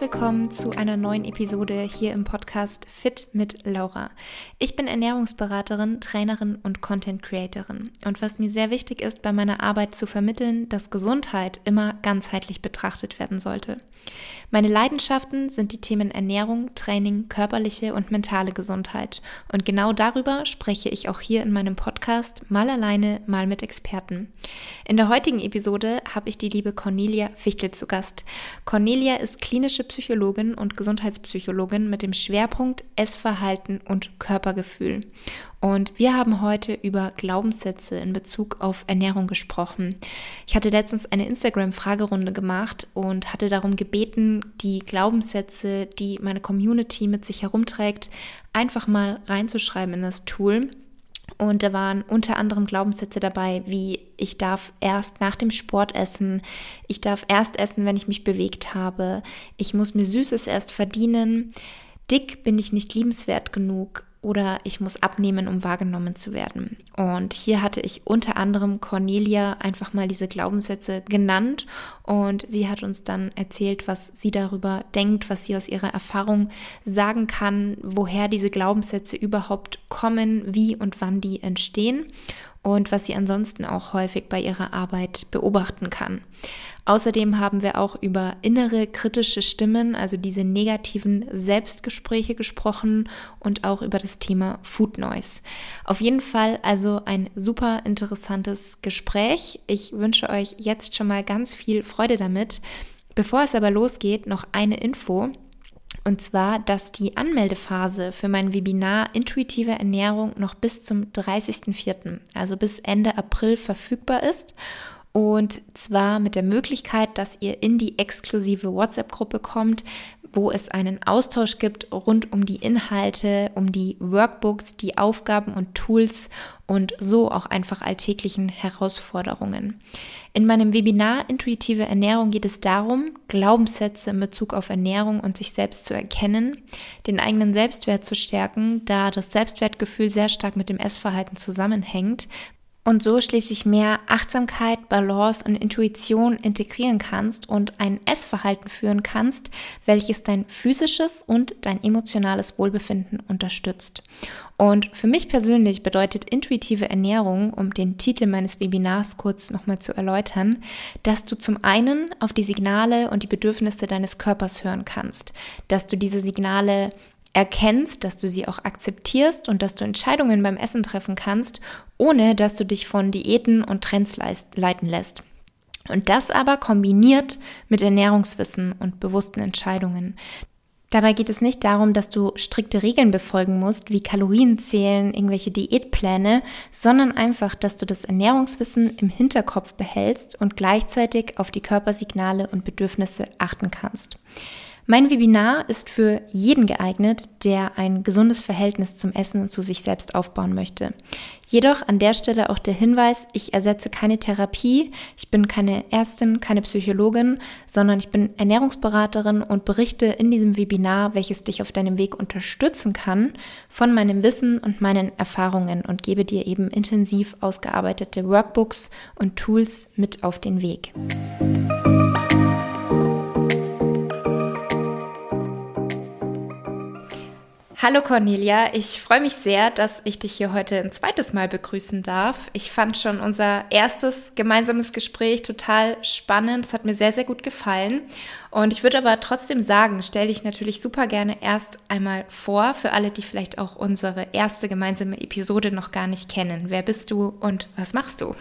willkommen zu einer neuen Episode hier im Podcast Fit mit Laura. Ich bin Ernährungsberaterin, Trainerin und Content Creatorin. Und was mir sehr wichtig ist, bei meiner Arbeit zu vermitteln, dass Gesundheit immer ganzheitlich betrachtet werden sollte. Meine Leidenschaften sind die Themen Ernährung, Training, körperliche und mentale Gesundheit. Und genau darüber spreche ich auch hier in meinem Podcast, mal alleine, mal mit Experten. In der heutigen Episode habe ich die liebe Cornelia Fichtel zu Gast. Cornelia ist klinische Psychologin und Gesundheitspsychologin mit dem Schwerpunkt Essverhalten und Körpergefühl. Und wir haben heute über Glaubenssätze in Bezug auf Ernährung gesprochen. Ich hatte letztens eine Instagram-Fragerunde gemacht und hatte darum gebeten, die Glaubenssätze, die meine Community mit sich herumträgt, einfach mal reinzuschreiben in das Tool. Und da waren unter anderem Glaubenssätze dabei, wie ich darf erst nach dem Sport essen, ich darf erst essen, wenn ich mich bewegt habe, ich muss mir Süßes erst verdienen, dick bin ich nicht liebenswert genug oder ich muss abnehmen, um wahrgenommen zu werden. Und hier hatte ich unter anderem Cornelia einfach mal diese Glaubenssätze genannt und sie hat uns dann erzählt, was sie darüber denkt, was sie aus ihrer Erfahrung sagen kann, woher diese Glaubenssätze überhaupt kommen, wie und wann die entstehen und was sie ansonsten auch häufig bei ihrer Arbeit beobachten kann. Außerdem haben wir auch über innere kritische Stimmen, also diese negativen Selbstgespräche gesprochen und auch über das Thema Food Noise. Auf jeden Fall also ein super interessantes Gespräch. Ich wünsche euch jetzt schon mal ganz viel Freude damit. Bevor es aber losgeht, noch eine Info. Und zwar, dass die Anmeldephase für mein Webinar Intuitive Ernährung noch bis zum 30.04., also bis Ende April verfügbar ist. Und zwar mit der Möglichkeit, dass ihr in die exklusive WhatsApp-Gruppe kommt, wo es einen Austausch gibt rund um die Inhalte, um die Workbooks, die Aufgaben und Tools und so auch einfach alltäglichen Herausforderungen. In meinem Webinar Intuitive Ernährung geht es darum, Glaubenssätze in Bezug auf Ernährung und sich selbst zu erkennen, den eigenen Selbstwert zu stärken, da das Selbstwertgefühl sehr stark mit dem Essverhalten zusammenhängt, und so schließlich mehr Achtsamkeit, Balance und Intuition integrieren kannst und ein Essverhalten führen kannst, welches dein physisches und dein emotionales Wohlbefinden unterstützt. Und für mich persönlich bedeutet intuitive Ernährung, um den Titel meines Webinars kurz nochmal zu erläutern, dass du zum einen auf die Signale und die Bedürfnisse deines Körpers hören kannst, dass du diese Signale erkennst, dass du sie auch akzeptierst und dass du Entscheidungen beim Essen treffen kannst, ohne dass du dich von Diäten und Trends leiten lässt. Und das aber kombiniert mit Ernährungswissen und bewussten Entscheidungen. Dabei geht es nicht darum, dass du strikte Regeln befolgen musst, wie Kalorien zählen, irgendwelche Diätpläne, sondern einfach, dass du das Ernährungswissen im Hinterkopf behältst und gleichzeitig auf die Körpersignale und Bedürfnisse achten kannst. Mein Webinar ist für jeden geeignet, der ein gesundes Verhältnis zum Essen und zu sich selbst aufbauen möchte. Jedoch an der Stelle auch der Hinweis, ich ersetze keine Therapie, ich bin keine Ärztin, keine Psychologin, sondern ich bin Ernährungsberaterin und berichte in diesem Webinar, welches dich auf deinem Weg unterstützen kann, von meinem Wissen und meinen Erfahrungen und gebe dir eben intensiv ausgearbeitete Workbooks und Tools mit auf den Weg. Hallo Cornelia, ich freue mich sehr, dass ich dich hier heute ein zweites Mal begrüßen darf. Ich fand schon unser erstes gemeinsames Gespräch total spannend. Es hat mir sehr, sehr gut gefallen. Und ich würde aber trotzdem sagen, stell dich natürlich super gerne erst einmal vor, für alle, die vielleicht auch unsere erste gemeinsame Episode noch gar nicht kennen. Wer bist du und was machst du?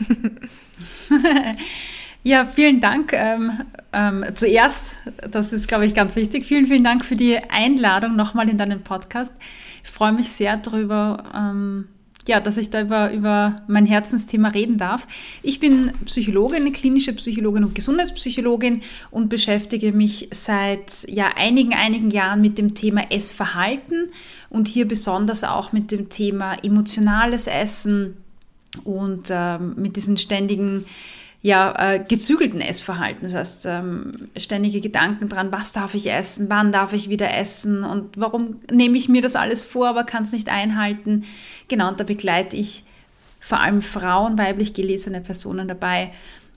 Ja, vielen Dank. Zuerst, das ist, glaube ich, ganz wichtig, vielen, vielen Dank für die Einladung nochmal in deinen Podcast. Ich freue mich sehr darüber, dass ich da über mein Herzensthema reden darf. Ich bin Psychologin, klinische Psychologin und Gesundheitspsychologin und beschäftige mich seit einigen Jahren mit dem Thema Essverhalten und hier besonders auch mit dem Thema emotionales Essen und mit diesen ständigen gezügelten Essverhalten, das heißt ständige Gedanken dran, was darf ich essen, wann darf ich wieder essen und warum nehme ich mir das alles vor, aber kann es nicht einhalten. Genau, und da begleite ich vor allem Frauen, weiblich gelesene Personen dabei,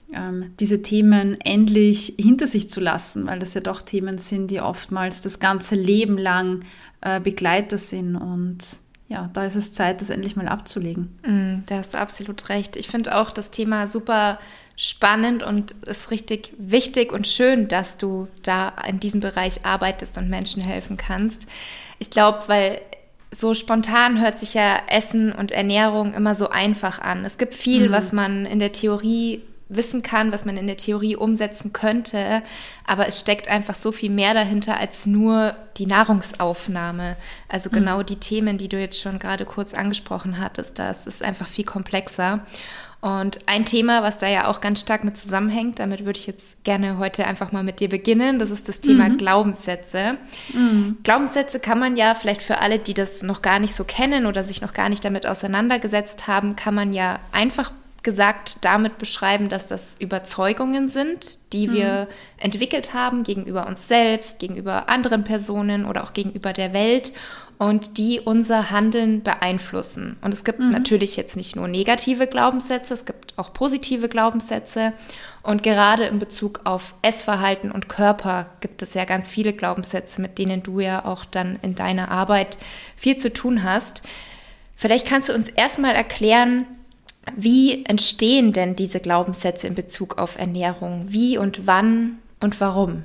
diese Themen endlich hinter sich zu lassen, weil das ja doch Themen sind, die oftmals das ganze Leben lang Begleiter sind. Und ja, da ist es Zeit, das endlich mal abzulegen. Da hast du absolut recht. Ich finde auch das Thema super spannend und ist richtig wichtig und schön, dass du da in diesem Bereich arbeitest und Menschen helfen kannst. Ich glaube, weil so spontan hört sich ja Essen und Ernährung immer so einfach an. Es gibt viel, was man in der Theorie wissen kann, was man in der Theorie umsetzen könnte, aber es steckt einfach so viel mehr dahinter als nur die Nahrungsaufnahme. Also genau die Themen, die du jetzt schon gerade kurz angesprochen hattest, das ist einfach viel komplexer. Und ein Thema, was da ja auch ganz stark mit zusammenhängt, damit würde ich jetzt gerne heute einfach mal mit dir beginnen, das ist das Thema Glaubenssätze. Glaubenssätze kann man ja vielleicht für alle, die das noch gar nicht so kennen oder sich noch gar nicht damit auseinandergesetzt haben, kann man ja einfach gesagt damit beschreiben, dass das Überzeugungen sind, die wir entwickelt haben gegenüber uns selbst, gegenüber anderen Personen oder auch gegenüber der Welt und die unser Handeln beeinflussen. Und es gibt natürlich jetzt nicht nur negative Glaubenssätze, es gibt auch positive Glaubenssätze. Und gerade in Bezug auf Essverhalten und Körper gibt es ja ganz viele Glaubenssätze, mit denen du ja auch dann in deiner Arbeit viel zu tun hast. Vielleicht kannst du uns erstmal erklären, wie entstehen denn diese Glaubenssätze in Bezug auf Ernährung? Wie und wann und warum?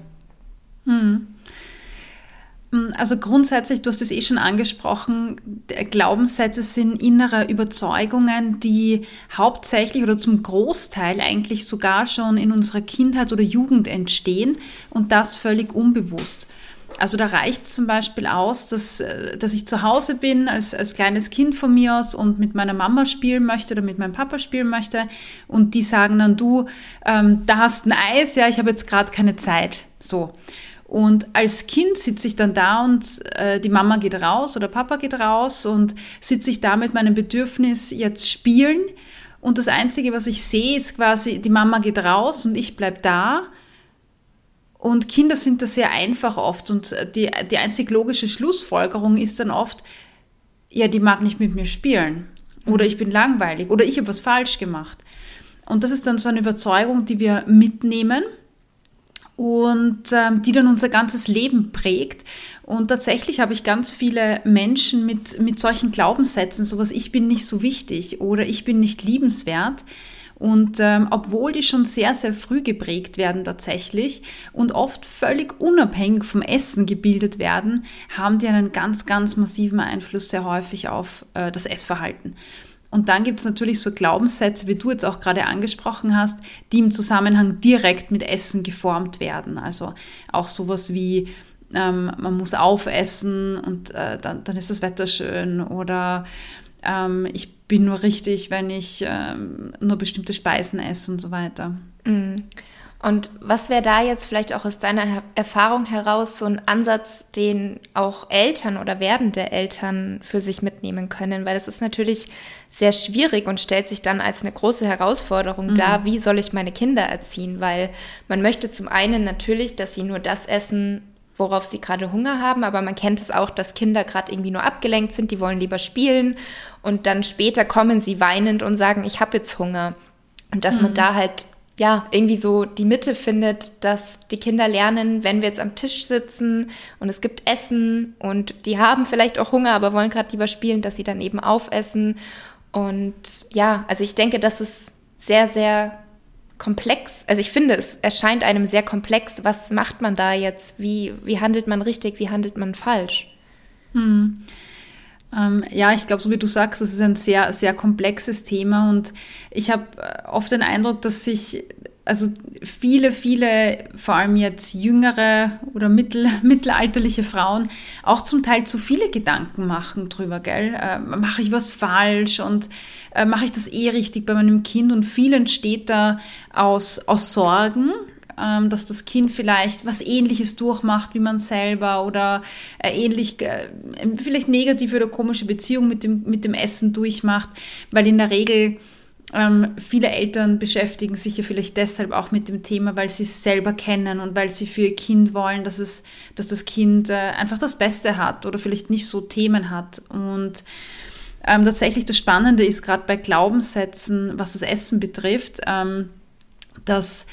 Also grundsätzlich, du hast es schon angesprochen, Glaubenssätze sind innere Überzeugungen, die hauptsächlich oder zum Großteil eigentlich sogar schon in unserer Kindheit oder Jugend entstehen und das völlig unbewusst. Also da reicht es zum Beispiel aus, dass ich zu Hause bin als kleines Kind von mir aus und mit meiner Mama spielen möchte oder mit meinem Papa spielen möchte und die sagen dann, du, da hast ein Eis, ja, ich habe jetzt gerade keine Zeit, so. Und als Kind sitze ich dann da und die Mama geht raus oder Papa geht raus und sitze ich da mit meinem Bedürfnis jetzt spielen und das Einzige, was ich sehe, ist quasi, die Mama geht raus und ich bleibe da. Und Kinder sind da sehr einfach oft und die einzig logische Schlussfolgerung ist dann oft, ja, die mag nicht mit mir spielen oder ich bin langweilig oder ich habe was falsch gemacht. Und das ist dann so eine Überzeugung, die wir mitnehmen und die dann unser ganzes Leben prägt. Und tatsächlich habe ich ganz viele Menschen mit solchen Glaubenssätzen, sowas, ich bin nicht so wichtig oder ich bin nicht liebenswert. Und obwohl die schon sehr, sehr früh geprägt werden tatsächlich und oft völlig unabhängig vom Essen gebildet werden, haben die einen ganz, ganz massiven Einfluss sehr häufig auf das Essverhalten. Und dann gibt es natürlich so Glaubenssätze, wie du jetzt auch gerade angesprochen hast, die im Zusammenhang direkt mit Essen geformt werden. Also auch sowas wie, man muss aufessen und dann ist das Wetter schön oder ich bin nur richtig, wenn ich nur bestimmte Speisen esse und so weiter. Und was wäre da jetzt vielleicht auch aus deiner Erfahrung heraus so ein Ansatz, den auch Eltern oder werdende Eltern für sich mitnehmen können? Weil das ist natürlich sehr schwierig und stellt sich dann als eine große Herausforderung dar, wie soll ich meine Kinder erziehen? Weil man möchte zum einen natürlich, dass sie nur das essen, worauf sie gerade Hunger haben, aber man kennt es auch, dass Kinder gerade irgendwie nur abgelenkt sind, die wollen lieber spielen und dann später kommen sie weinend und sagen, ich habe jetzt Hunger. Und dass man da halt ja irgendwie so die Mitte findet, dass die Kinder lernen, wenn wir jetzt am Tisch sitzen und es gibt Essen und die haben vielleicht auch Hunger, aber wollen gerade lieber spielen, dass sie dann eben aufessen. Und ja, also ich denke, das ist sehr, sehr komplex. Also ich finde, es erscheint einem sehr komplex. Was macht man da jetzt? Wie handelt man richtig? Wie handelt man falsch? Ja, ich glaube, so wie du sagst, das ist ein sehr, sehr komplexes Thema und ich habe oft den Eindruck, dass sich also viele, vor allem jetzt jüngere oder mittelalterliche Frauen auch zum Teil zu viele Gedanken machen drüber, gell? Mache ich was falsch und mache ich das richtig bei meinem Kind? Und viel entsteht da aus Sorgen, dass das Kind vielleicht was Ähnliches durchmacht wie man selber oder vielleicht negative oder komische Beziehung mit dem Essen durchmacht, weil in der Regel viele Eltern beschäftigen sich ja vielleicht deshalb auch mit dem Thema, weil sie es selber kennen und weil sie für ihr Kind wollen, dass das Kind einfach das Beste hat oder vielleicht nicht so Themen hat. Und tatsächlich das Spannende ist gerade bei Glaubenssätzen, was das Essen betrifft, da dass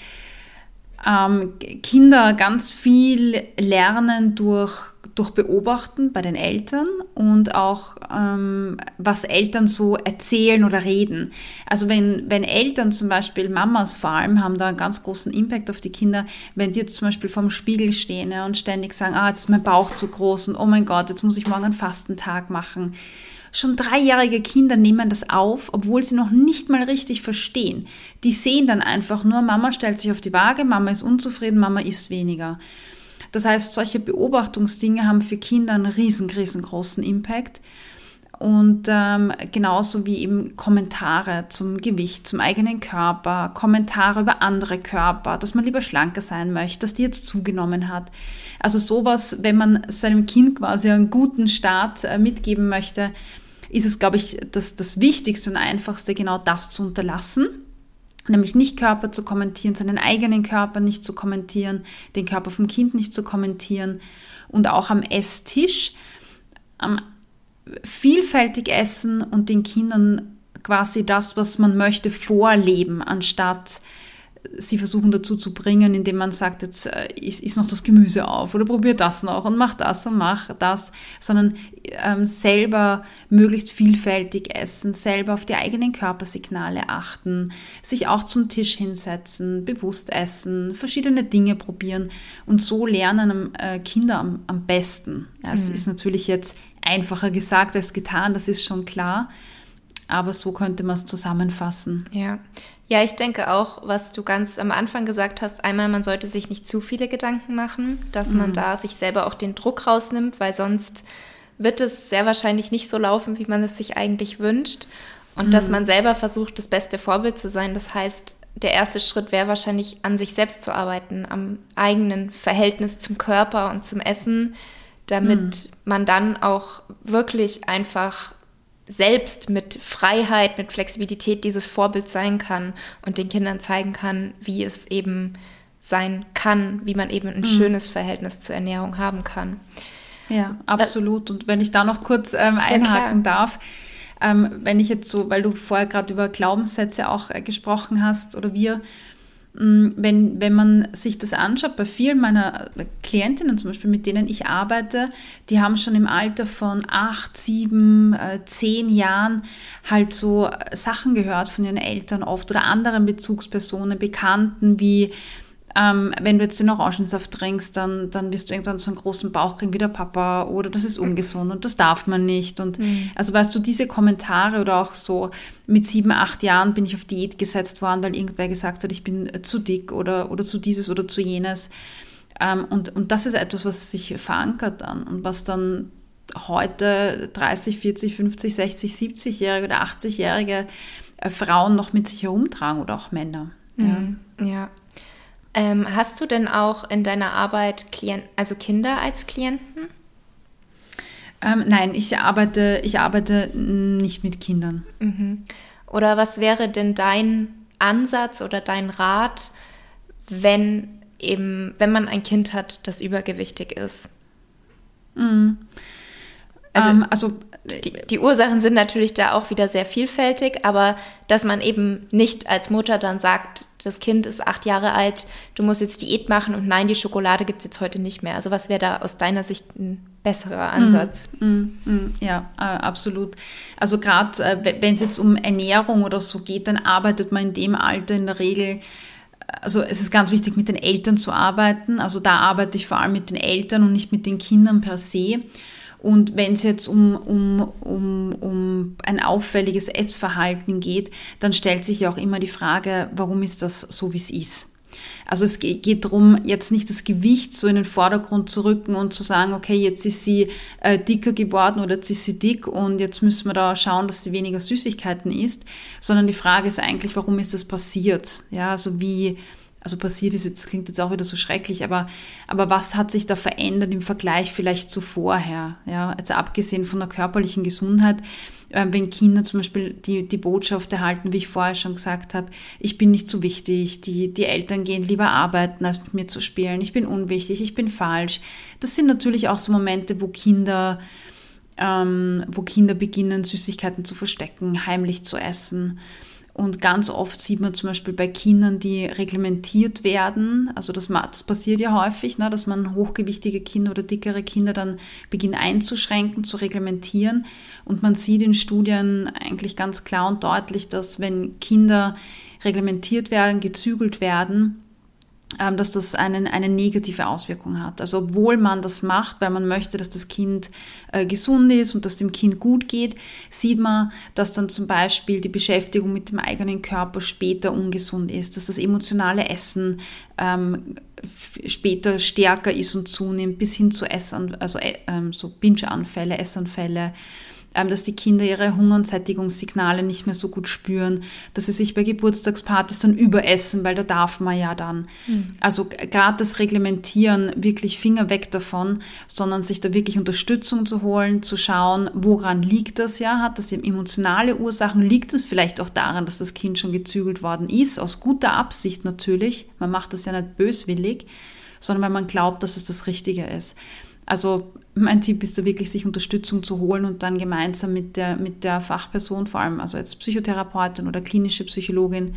Kinder ganz viel lernen durch Beobachten bei den Eltern und auch was Eltern so erzählen oder reden. Also wenn Eltern zum Beispiel, Mamas vor allem, haben da einen ganz großen Impact auf die Kinder, wenn die jetzt zum Beispiel vorm Spiegel stehen, ja, und ständig sagen, jetzt ist mein Bauch zu groß und oh mein Gott, jetzt muss ich morgen einen Fastentag machen. Schon 3-jährige Kinder nehmen das auf, obwohl sie noch nicht mal richtig verstehen. Die sehen dann einfach nur, Mama stellt sich auf die Waage, Mama ist unzufrieden, Mama isst weniger. Das heißt, solche Beobachtungsdinge haben für Kinder einen riesengroßen Impact. Und genauso wie eben Kommentare zum Gewicht, zum eigenen Körper, Kommentare über andere Körper, dass man lieber schlanker sein möchte, dass die jetzt zugenommen hat. Also sowas, wenn man seinem Kind quasi einen guten Start mitgeben möchte, ist es, glaube ich, das Wichtigste und Einfachste, genau das zu unterlassen. Nämlich nicht Körper zu kommentieren, seinen eigenen Körper nicht zu kommentieren, den Körper vom Kind nicht zu kommentieren und auch am Esstisch vielfältig essen und den Kindern quasi das, was man möchte, vorleben, anstatt sie versuchen dazu zu bringen, indem man sagt, jetzt isst noch das Gemüse auf oder probier das noch und mach das und mach das, sondern selber möglichst vielfältig essen, selber auf die eigenen Körpersignale achten, sich auch zum Tisch hinsetzen, bewusst essen, verschiedene Dinge probieren und so lernen Kinder am besten. Ja, es ist natürlich jetzt einfacher gesagt als getan, das ist schon klar, aber so könnte man es zusammenfassen. Ja, ich denke auch, was du ganz am Anfang gesagt hast, einmal, man sollte sich nicht zu viele Gedanken machen, dass man da sich selber auch den Druck rausnimmt, weil sonst wird es sehr wahrscheinlich nicht so laufen, wie man es sich eigentlich wünscht. Und dass man selber versucht, das beste Vorbild zu sein. Das heißt, der erste Schritt wäre wahrscheinlich, an sich selbst zu arbeiten, am eigenen Verhältnis zum Körper und zum Essen, damit man dann auch wirklich einfach selbst mit Freiheit, mit Flexibilität dieses Vorbild sein kann und den Kindern zeigen kann, wie es eben sein kann, wie man eben ein schönes Verhältnis zur Ernährung haben kann. Ja, absolut. Und wenn ich da noch kurz einhaken darf, wenn ich jetzt so, weil du vorher gerade über Glaubenssätze auch gesprochen hast oder wenn man sich das anschaut, bei vielen meiner Klientinnen zum Beispiel, mit denen ich arbeite, die haben schon im Alter von 8, 7, 10 Jahren halt so Sachen gehört von ihren Eltern oft oder anderen Bezugspersonen, Bekannten, wie wenn du jetzt den Orangensaft trinkst, dann wirst du irgendwann so einen großen Bauch kriegen wie der Papa oder das ist ungesund und das darf man nicht. Und also weißt du, diese Kommentare oder auch so mit 7, 8 Jahren bin ich auf Diät gesetzt worden, weil irgendwer gesagt hat, ich bin zu dick oder zu dieses oder zu jenes. Und das ist etwas, was sich verankert dann und was dann heute 30, 40, 50, 60, 70-jährige oder 80-jährige Frauen noch mit sich herumtragen oder auch Männer. Ja. Hast du denn auch in deiner Arbeit Kinder als Klienten? Nein, ich arbeite nicht mit Kindern. Oder was wäre denn dein Ansatz oder dein Rat, wenn man ein Kind hat, das übergewichtig ist? Also die Ursachen sind natürlich da auch wieder sehr vielfältig, aber dass man eben nicht als Mutter dann sagt, das Kind ist 8 Jahre alt, du musst jetzt Diät machen und nein, die Schokolade gibt es jetzt heute nicht mehr. Also was wäre da aus deiner Sicht ein besserer Ansatz? Ja, absolut. Also gerade wenn es jetzt um Ernährung oder so geht, dann arbeitet man in dem Alter in der Regel, also es ist ganz wichtig, mit den Eltern zu arbeiten. Also da arbeite ich vor allem mit den Eltern und nicht mit den Kindern per se. Und wenn es jetzt um ein auffälliges Essverhalten geht, dann stellt sich ja auch immer die Frage, warum ist das so, wie es ist? Also es geht darum, jetzt nicht das Gewicht so in den Vordergrund zu rücken und zu sagen, okay, jetzt ist sie dicker geworden oder jetzt ist sie dick und jetzt müssen wir da schauen, dass sie weniger Süßigkeiten isst, sondern die Frage ist eigentlich, warum ist das passiert? Ja, also passiert ist jetzt, klingt jetzt auch wieder so schrecklich, aber was hat sich da verändert im Vergleich vielleicht zu vorher? Ja, also abgesehen von der körperlichen Gesundheit, wenn Kinder zum Beispiel die Botschaft erhalten, wie ich vorher schon gesagt habe, ich bin nicht so wichtig, die Eltern gehen lieber arbeiten, als mit mir zu spielen, ich bin unwichtig, ich bin falsch. Das sind natürlich auch so Momente, wo Kinder beginnen, Süßigkeiten zu verstecken, heimlich zu essen. Und ganz oft sieht man zum Beispiel bei Kindern, die reglementiert werden, also das passiert ja häufig, ne, dass man hochgewichtige Kinder oder dickere Kinder dann beginnt einzuschränken, zu reglementieren. Und man sieht in Studien eigentlich ganz klar und deutlich, dass wenn Kinder reglementiert werden, gezügelt werden, dass das eine negative Auswirkung hat. Also obwohl man das macht, weil man möchte, dass das Kind gesund ist und dass dem Kind gut geht, sieht man, dass dann zum Beispiel die Beschäftigung mit dem eigenen Körper später ungesund ist, dass das emotionale Essen später stärker ist und zunimmt, bis hin zu so Binge-Anfälle, Essanfälle, dass die Kinder ihre Hunger- und Sättigungssignale nicht mehr so gut spüren, dass sie sich bei Geburtstagspartys dann überessen, weil da darf man ja dann. Also gerade das Reglementieren, wirklich Finger weg davon, sondern sich da wirklich Unterstützung zu holen, zu schauen, woran liegt das ja, hat das eben emotionale Ursachen, liegt es vielleicht auch daran, dass das Kind schon gezügelt worden ist, aus guter Absicht natürlich, man macht das ja nicht böswillig, sondern weil man glaubt, dass es das Richtige ist. Also mein Tipp ist da wirklich, sich Unterstützung zu holen und dann gemeinsam mit der Fachperson, vor allem also jetzt Psychotherapeutin oder klinische Psychologin,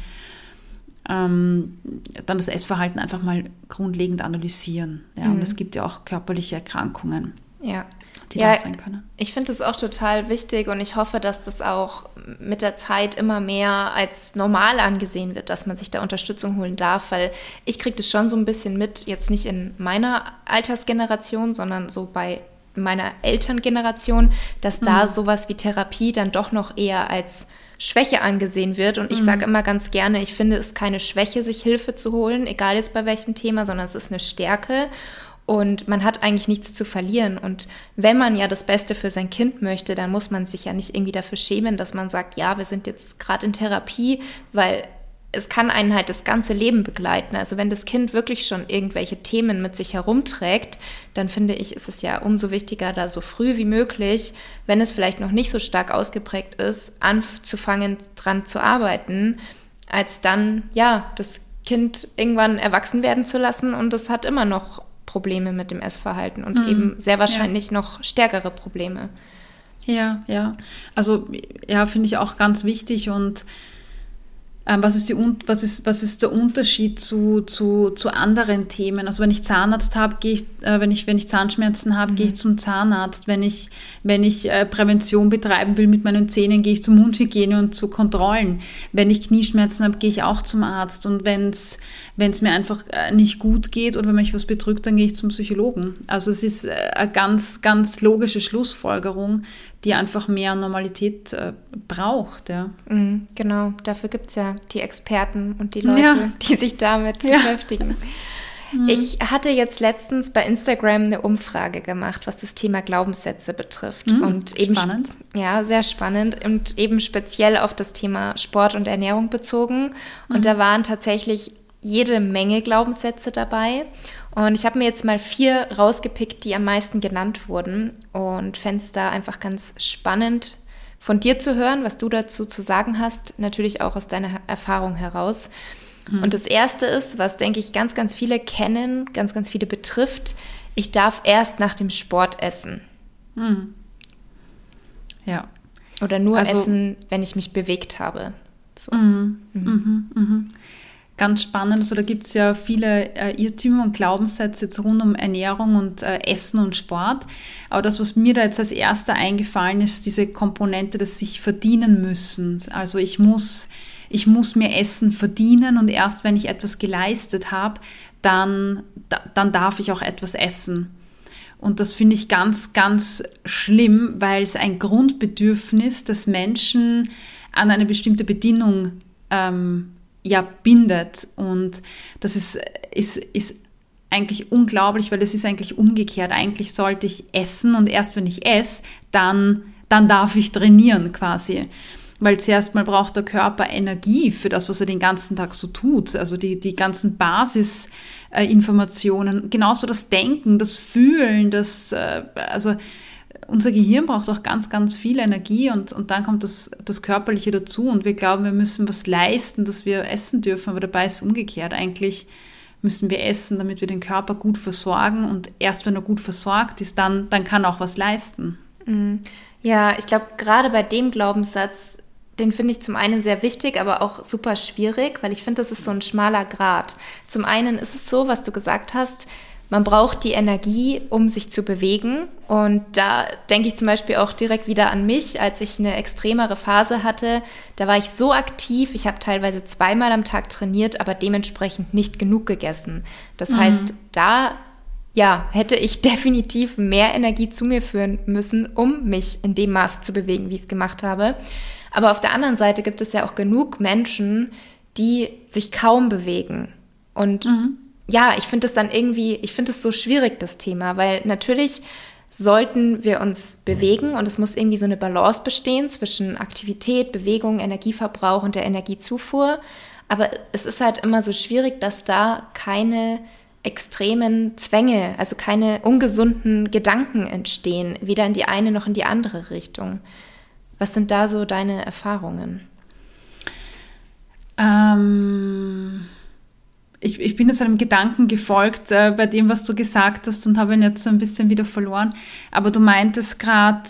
dann das Essverhalten einfach mal grundlegend analysieren. Ja, und es gibt ja auch körperliche Erkrankungen, die da sein können. Ich finde das auch total wichtig und ich hoffe, dass das auch mit der Zeit immer mehr als normal angesehen wird, dass man sich da Unterstützung holen darf, weil ich kriege das schon so ein bisschen mit, jetzt nicht in meiner Altersgeneration, sondern so bei meiner Elterngeneration, dass da sowas wie Therapie dann doch noch eher als Schwäche angesehen wird. Und ich sage immer ganz gerne, ich finde es keine Schwäche, sich Hilfe zu holen, egal jetzt bei welchem Thema, sondern es ist eine Stärke. Und man hat eigentlich nichts zu verlieren. Und wenn man ja das Beste für sein Kind möchte, dann muss man sich ja nicht irgendwie dafür schämen, dass man sagt, ja, wir sind jetzt gerade in Therapie, weil es kann einen halt das ganze Leben begleiten. Also wenn das Kind wirklich schon irgendwelche Themen mit sich herumträgt, dann finde ich, ist es ja umso wichtiger, da so früh wie möglich, wenn es vielleicht noch nicht so stark ausgeprägt ist, anzufangen, dran zu arbeiten, als dann, ja, das Kind irgendwann erwachsen werden zu lassen und es hat immer noch Probleme mit dem Essverhalten und eben sehr wahrscheinlich noch stärkere Probleme. Ja. Also ja, finde ich auch ganz wichtig. Und was ist der Unterschied zu anderen Themen? Also wenn ich Zahnarzt habe, wenn ich Zahnschmerzen habe, gehe ich zum Zahnarzt. Wenn ich Prävention betreiben will mit meinen Zähnen, gehe ich zur Mundhygiene und zu Kontrollen. Wenn ich Knieschmerzen habe, gehe ich auch zum Arzt. Und wenn es mir einfach nicht gut geht oder wenn mich was bedrückt, dann gehe ich zum Psychologen. Also es ist eine ganz, ganz logische Schlussfolgerung, die einfach mehr Normalität braucht. Ja. Genau, dafür gibt es ja die Experten und die Leute, die sich damit beschäftigen. Ich hatte jetzt letztens bei Instagram eine Umfrage gemacht, was das Thema Glaubenssätze betrifft. Und eben spannend. Ja, sehr spannend und eben speziell auf das Thema Sport und Ernährung bezogen. Und da waren tatsächlich jede Menge Glaubenssätze dabei. Und ich habe mir jetzt mal 4 rausgepickt, die am meisten genannt wurden und fände es da einfach ganz spannend von dir zu hören, was du dazu zu sagen hast, natürlich auch aus deiner Erfahrung heraus. Und das Erste ist, was, denke ich, ganz, ganz viele kennen, ganz, ganz viele betrifft, ich darf erst nach dem Sport essen. Ja. Oder nur essen, wenn ich mich bewegt habe. So. Ganz spannend. Also da gibt es ja viele Irrtümer und Glaubenssätze jetzt rund um Ernährung und Essen und Sport. Aber das, was mir da jetzt als erster eingefallen ist, diese Komponente des sich verdienen müssen. Also ich muss mir Essen verdienen und erst wenn ich etwas geleistet habe, dann darf ich auch etwas essen. Und das finde ich ganz, ganz schlimm, weil es ein Grundbedürfnis des Menschen an eine bestimmte Bedingung bindet. Und das ist eigentlich unglaublich, weil es ist eigentlich umgekehrt. Eigentlich sollte ich essen und erst wenn ich esse, dann darf ich trainieren quasi. Weil zuerst mal braucht der Körper Energie für das, was er den ganzen Tag so tut. Also die ganzen Basisinformationen, genauso das Denken, das Fühlen, also unser Gehirn braucht auch ganz, ganz viel Energie und dann kommt das Körperliche dazu und wir glauben, wir müssen was leisten, dass wir essen dürfen, aber dabei ist es umgekehrt. Eigentlich müssen wir essen, damit wir den Körper gut versorgen und erst wenn er gut versorgt ist, dann kann er auch was leisten. Ja, ich glaube, gerade bei dem Glaubenssatz, den finde ich zum einen sehr wichtig, aber auch super schwierig, weil ich finde, das ist so ein schmaler Grat. Zum einen ist es so, was du gesagt hast, man braucht die Energie, um sich zu bewegen. Und da denke ich zum Beispiel auch direkt wieder an mich, als ich eine extremere Phase hatte. Da war ich so aktiv, ich habe teilweise 2-mal am Tag trainiert, aber dementsprechend nicht genug gegessen. Das heißt, da hätte ich definitiv mehr Energie zu mir führen müssen, um mich in dem Maße zu bewegen, wie ich es gemacht habe. Aber auf der anderen Seite gibt es ja auch genug Menschen, die sich kaum bewegen. Und ich finde es so schwierig, das Thema, weil natürlich sollten wir uns bewegen und es muss irgendwie so eine Balance bestehen zwischen Aktivität, Bewegung, Energieverbrauch und der Energiezufuhr. Aber es ist halt immer so schwierig, dass da keine extremen Zwänge, also keine ungesunden Gedanken entstehen, weder in die eine noch in die andere Richtung. Was sind da so deine Erfahrungen? Ich bin jetzt einem Gedanken gefolgt bei dem, was du gesagt hast und habe ihn jetzt so ein bisschen wieder verloren. Aber du meintest gerade,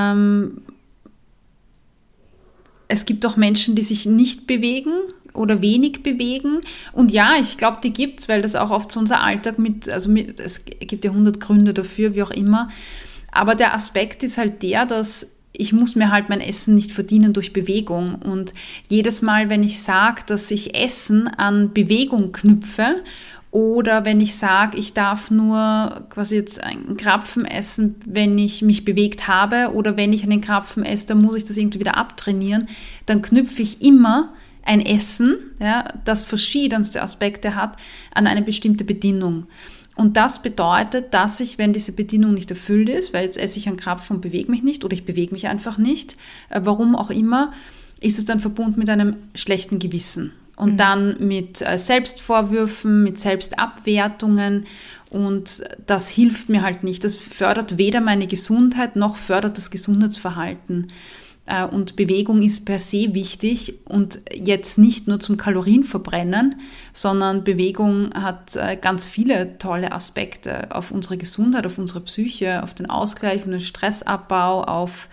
es gibt auch Menschen, die sich nicht bewegen oder wenig bewegen. Und ja, ich glaube, die gibt es, weil das auch oft so unser Alltag es gibt ja 100 Gründe dafür, wie auch immer. Aber der Aspekt ist halt der, dass ich muss mir halt mein Essen nicht verdienen durch Bewegung. Und jedes Mal, wenn ich sage, dass ich Essen an Bewegung knüpfe oder wenn ich sage, ich darf nur quasi jetzt einen Krapfen essen, wenn ich mich bewegt habe oder wenn ich einen Krapfen esse, dann muss ich das irgendwie wieder abtrainieren, dann knüpfe ich immer ein Essen, das verschiedenste Aspekte hat, an eine bestimmte Bedingung. Und das bedeutet, dass ich, wenn diese Bedingung nicht erfüllt ist, weil jetzt esse ich einen Krapfen und bewege mich nicht oder ich bewege mich einfach nicht, warum auch immer, ist es dann verbunden mit einem schlechten Gewissen. Und dann mit Selbstvorwürfen, mit Selbstabwertungen und das hilft mir halt nicht. Das fördert weder meine Gesundheit noch fördert das Gesundheitsverhalten. Und Bewegung ist per se wichtig und jetzt nicht nur zum Kalorienverbrennen, sondern Bewegung hat ganz viele tolle Aspekte auf unsere Gesundheit, auf unsere Psyche, auf den Ausgleich und den Stressabbau, auf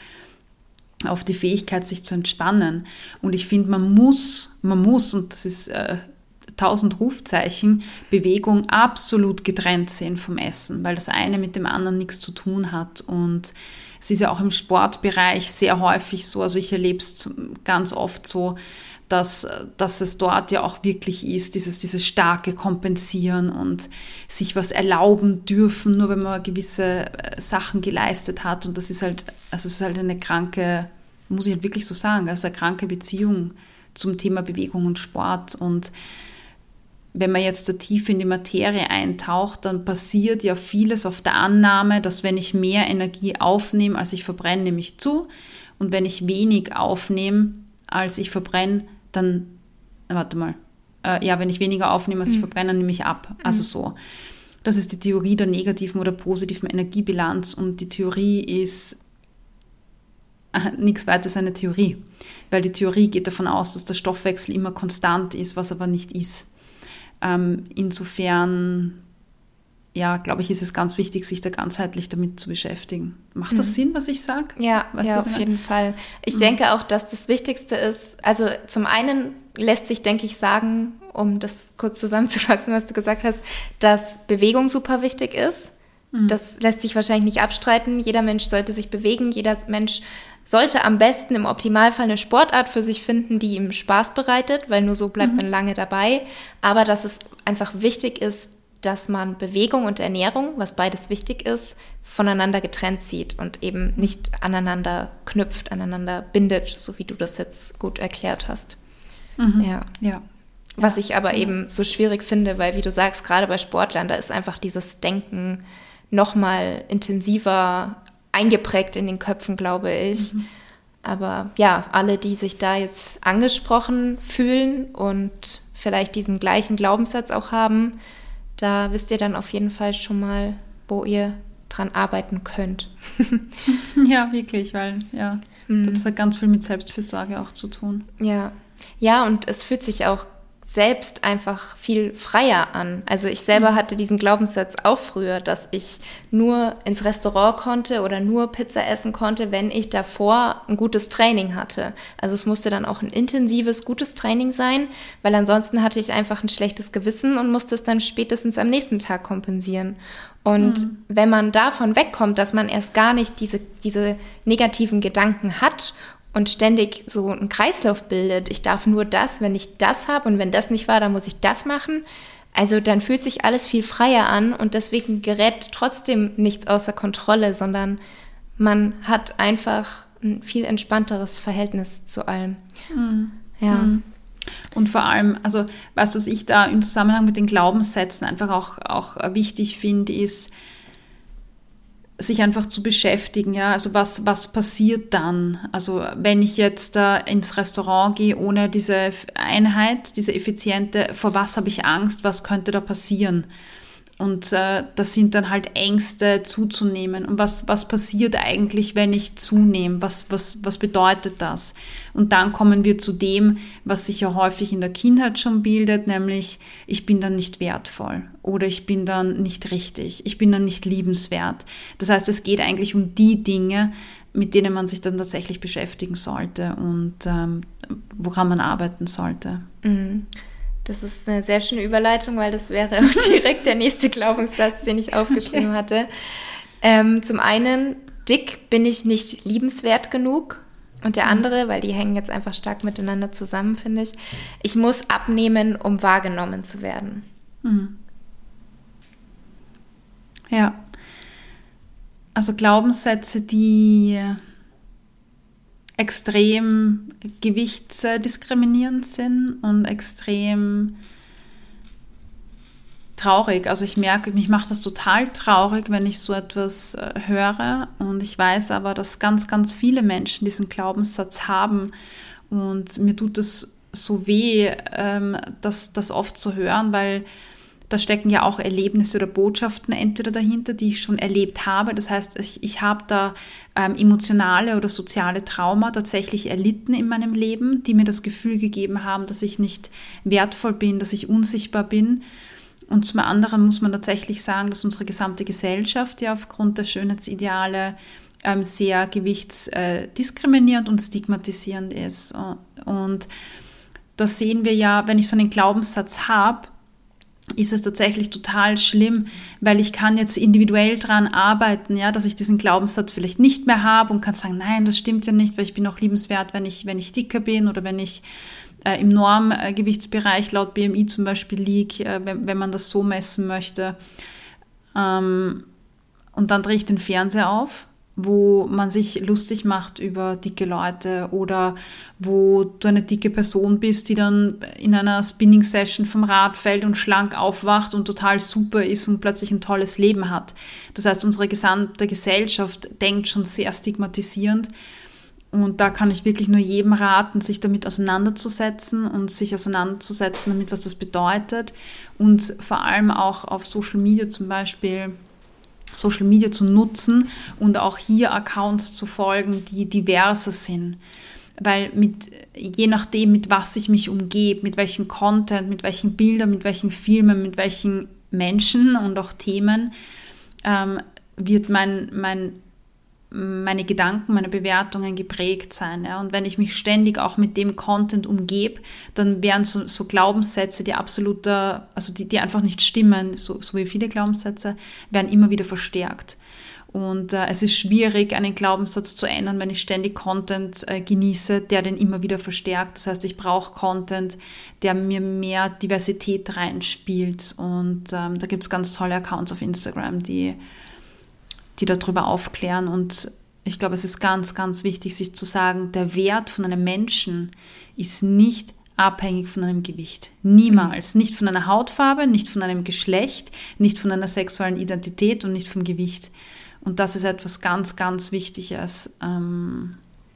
die Fähigkeit, sich zu entspannen. Und ich finde, man muss, und das ist 1000 Rufzeichen, Bewegung absolut getrennt sehen vom Essen, weil das eine mit dem anderen nichts zu tun hat. Und es ist ja auch im Sportbereich sehr häufig so, also ich erlebe es ganz oft so, dass es dort ja auch wirklich ist, dieses starke Kompensieren und sich was erlauben dürfen, nur wenn man gewisse Sachen geleistet hat. Und das ist halt, also es ist halt eine kranke, muss ich halt wirklich so sagen, also eine kranke Beziehung zum Thema Bewegung und Sport. Und wenn man jetzt da tief in die Materie eintaucht, dann passiert ja vieles auf der Annahme, dass wenn ich mehr Energie aufnehme, als ich verbrenne, nehme ich zu. Und wenn ich wenig aufnehme, als ich verbrenne, dann, wenn ich weniger aufnehme, als ich verbrenne, dann nehme ich ab. Also so. Das ist die Theorie der negativen oder positiven Energiebilanz und die Theorie ist nichts weiter als eine Theorie. Weil die Theorie geht davon aus, dass der Stoffwechsel immer konstant ist, was aber nicht ist. Insofern, glaube ich, ist es ganz wichtig, sich da ganzheitlich damit zu beschäftigen. Macht das Sinn, was ich sage? Ja, auf jeden Fall. Ich denke auch, dass das Wichtigste ist, also zum einen lässt sich, denke ich, sagen, um das kurz zusammenzufassen, was du gesagt hast, dass Bewegung super wichtig ist. Das lässt sich wahrscheinlich nicht abstreiten. Jeder Mensch sollte sich bewegen, jeder Mensch sollte am besten im Optimalfall eine Sportart für sich finden, die ihm Spaß bereitet, weil nur so bleibt man lange dabei. Aber dass es einfach wichtig ist, dass man Bewegung und Ernährung, was beides wichtig ist, voneinander getrennt sieht und eben nicht aneinander knüpft, aneinander bindet, so wie du das jetzt gut erklärt hast. Ja. Was ich aber eben so schwierig finde, weil, wie du sagst, gerade bei Sportlern, da ist einfach dieses Denken nochmal intensiver eingeprägt in den Köpfen, glaube ich. Aber ja, alle, die sich da jetzt angesprochen fühlen und vielleicht diesen gleichen Glaubenssatz auch haben, da wisst ihr dann auf jeden Fall schon mal, wo ihr dran arbeiten könnt. Ja, wirklich, weil das hat ganz viel mit Selbstfürsorge auch zu tun. Ja, und es fühlt sich auch selbst einfach viel freier an. Also ich selber hatte diesen Glaubenssatz auch früher, dass ich nur ins Restaurant konnte oder nur Pizza essen konnte, wenn ich davor ein gutes Training hatte. Also es musste dann auch ein intensives, gutes Training sein, weil ansonsten hatte ich einfach ein schlechtes Gewissen und musste es dann spätestens am nächsten Tag kompensieren. Und wenn man davon wegkommt, dass man erst gar nicht diese negativen Gedanken hat und ständig so einen Kreislauf bildet. Ich darf nur das, wenn ich das habe, und wenn das nicht war, dann muss ich das machen. Also dann fühlt sich alles viel freier an und deswegen gerät trotzdem nichts außer Kontrolle, sondern man hat einfach ein viel entspannteres Verhältnis zu allem. Ja. Und vor allem, also weißt du, was ich da im Zusammenhang mit den Glaubenssätzen einfach auch wichtig finde, ist, sich einfach zu beschäftigen, ja, also was passiert dann? Also wenn ich jetzt ins Restaurant gehe ohne diese Einheit, diese effiziente, vor was habe ich Angst, was könnte da passieren? Und das sind dann halt Ängste zuzunehmen. Und was passiert eigentlich, wenn ich zunehme? Was bedeutet das? Und dann kommen wir zu dem, was sich ja häufig in der Kindheit schon bildet, nämlich ich bin dann nicht wertvoll oder ich bin dann nicht richtig, ich bin dann nicht liebenswert. Das heißt, es geht eigentlich um die Dinge, mit denen man sich dann tatsächlich beschäftigen sollte und woran man arbeiten sollte. Das ist eine sehr schöne Überleitung, weil das wäre auch direkt der nächste Glaubenssatz, den ich aufgeschrieben hatte. Zum einen, dick bin ich nicht liebenswert genug. Und der andere, weil die hängen jetzt einfach stark miteinander zusammen, finde ich muss abnehmen, um wahrgenommen zu werden. Ja. Also Glaubenssätze, die extrem gewichtsdiskriminierend sind und extrem traurig. Also ich merke, mich macht das total traurig, wenn ich so etwas höre. Und ich weiß aber, dass ganz, ganz viele Menschen diesen Glaubenssatz haben. Und mir tut es so weh, das oft zu hören, weil da stecken ja auch Erlebnisse oder Botschaften entweder dahinter, die ich schon erlebt habe. Das heißt, ich habe da emotionale oder soziale Trauma tatsächlich erlitten in meinem Leben, die mir das Gefühl gegeben haben, dass ich nicht wertvoll bin, dass ich unsichtbar bin. Und zum anderen muss man tatsächlich sagen, dass unsere gesamte Gesellschaft ja aufgrund der Schönheitsideale sehr gewichtsdiskriminierend und stigmatisierend ist. Und das sehen wir ja, wenn ich so einen Glaubenssatz habe, ist es tatsächlich total schlimm, weil ich kann jetzt individuell daran arbeiten, ja, dass ich diesen Glaubenssatz vielleicht nicht mehr habe und kann sagen, nein, das stimmt ja nicht, weil ich bin auch liebenswert, wenn ich dicker bin oder wenn ich im Normgewichtsbereich laut BMI zum Beispiel liege, wenn man das so messen möchte. Und dann drehe ich den Fernseher auf, wo man sich lustig macht über dicke Leute oder wo du eine dicke Person bist, die dann in einer Spinning-Session vom Rad fällt und schlank aufwacht und total super ist und plötzlich ein tolles Leben hat. Das heißt, unsere gesamte Gesellschaft denkt schon sehr stigmatisierend und da kann ich wirklich nur jedem raten, sich damit auseinanderzusetzen und sich auseinanderzusetzen damit, was das bedeutet und vor allem auch auf Social Media zum Beispiel Social Media zu nutzen und auch hier Accounts zu folgen, die diverser sind. Weil je nachdem, mit was ich mich umgebe, mit welchem Content, mit welchen Bildern, mit welchen Filmen, mit welchen Menschen und auch Themen, wird meine Gedanken, meine Bewertungen geprägt sein. Ja? Und wenn ich mich ständig auch mit dem Content umgebe, dann werden so Glaubenssätze, die einfach nicht stimmen, so wie viele Glaubenssätze, werden immer wieder verstärkt. Und es ist schwierig, einen Glaubenssatz zu ändern, wenn ich ständig Content genieße, der den immer wieder verstärkt. Das heißt, ich brauche Content, der mir mehr Diversität reinspielt. Und da gibt es ganz tolle Accounts auf Instagram, die darüber aufklären. Und ich glaube, es ist ganz, ganz wichtig, sich zu sagen, der Wert von einem Menschen ist nicht abhängig von einem Gewicht. Niemals. Nicht von einer Hautfarbe, nicht von einem Geschlecht, nicht von einer sexuellen Identität und nicht vom Gewicht. Und das ist etwas ganz, ganz Wichtiges. Und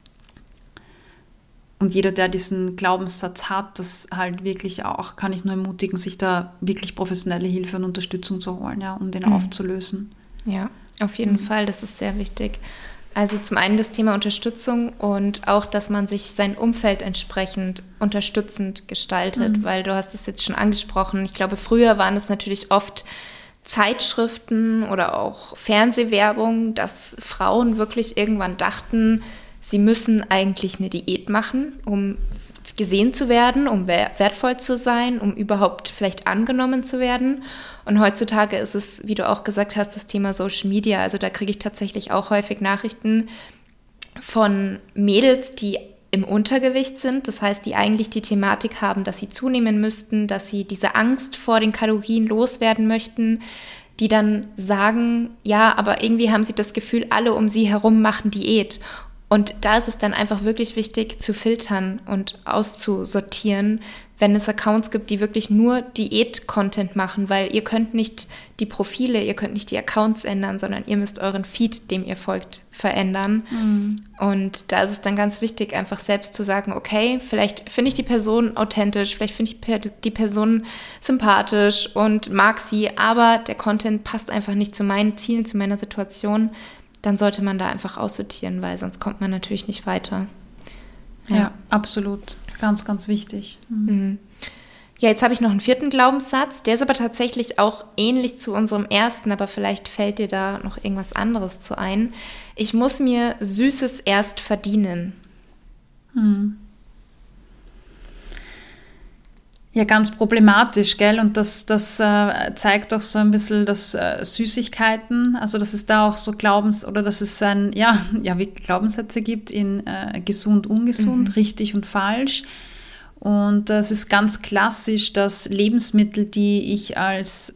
jeder, der diesen Glaubenssatz hat, das halt wirklich auch, kann ich nur ermutigen, sich da wirklich professionelle Hilfe und Unterstützung zu holen, ja, um den aufzulösen. Ja, auf jeden Fall, das ist sehr wichtig. Also zum einen das Thema Unterstützung und auch, dass man sich sein Umfeld entsprechend unterstützend gestaltet, weil du hast es jetzt schon angesprochen. Ich glaube, früher waren es natürlich oft Zeitschriften oder auch Fernsehwerbung, dass Frauen wirklich irgendwann dachten, sie müssen eigentlich eine Diät machen, um gesehen zu werden, um wertvoll zu sein, um überhaupt vielleicht angenommen zu werden. Und heutzutage ist es, wie du auch gesagt hast, das Thema Social Media. Also da kriege ich tatsächlich auch häufig Nachrichten von Mädels, die im Untergewicht sind. Das heißt, die eigentlich die Thematik haben, dass sie zunehmen müssten, dass sie diese Angst vor den Kalorien loswerden möchten, die dann sagen, ja, aber irgendwie haben sie das Gefühl, alle um sie herum machen Diät. Und da ist es dann einfach wirklich wichtig zu filtern und auszusortieren, wenn es Accounts gibt, die wirklich nur Diät-Content machen, weil ihr könnt nicht die Profile, ihr könnt nicht die Accounts ändern, sondern ihr müsst euren Feed, dem ihr folgt, verändern. Und da ist es dann ganz wichtig, einfach selbst zu sagen, okay, vielleicht finde ich die Person authentisch, vielleicht finde ich die Person sympathisch und mag sie, aber der Content passt einfach nicht zu meinen Zielen, zu meiner Situation. Dann sollte man da einfach aussortieren, weil sonst kommt man natürlich nicht weiter. Ja, absolut. Ganz, ganz wichtig. Ja, jetzt habe ich noch einen 4. Glaubenssatz. Der ist aber tatsächlich auch ähnlich zu unserem ersten, aber vielleicht fällt dir da noch irgendwas anderes zu ein. Ich muss mir Süßes erst verdienen. Ja, ganz problematisch, gell? Und das zeigt auch so ein bisschen, dass Süßigkeiten, also dass es da auch so dass es wie Glaubenssätze gibt in gesund, ungesund, richtig und falsch. Und es ist ganz klassisch, dass Lebensmittel, die ich als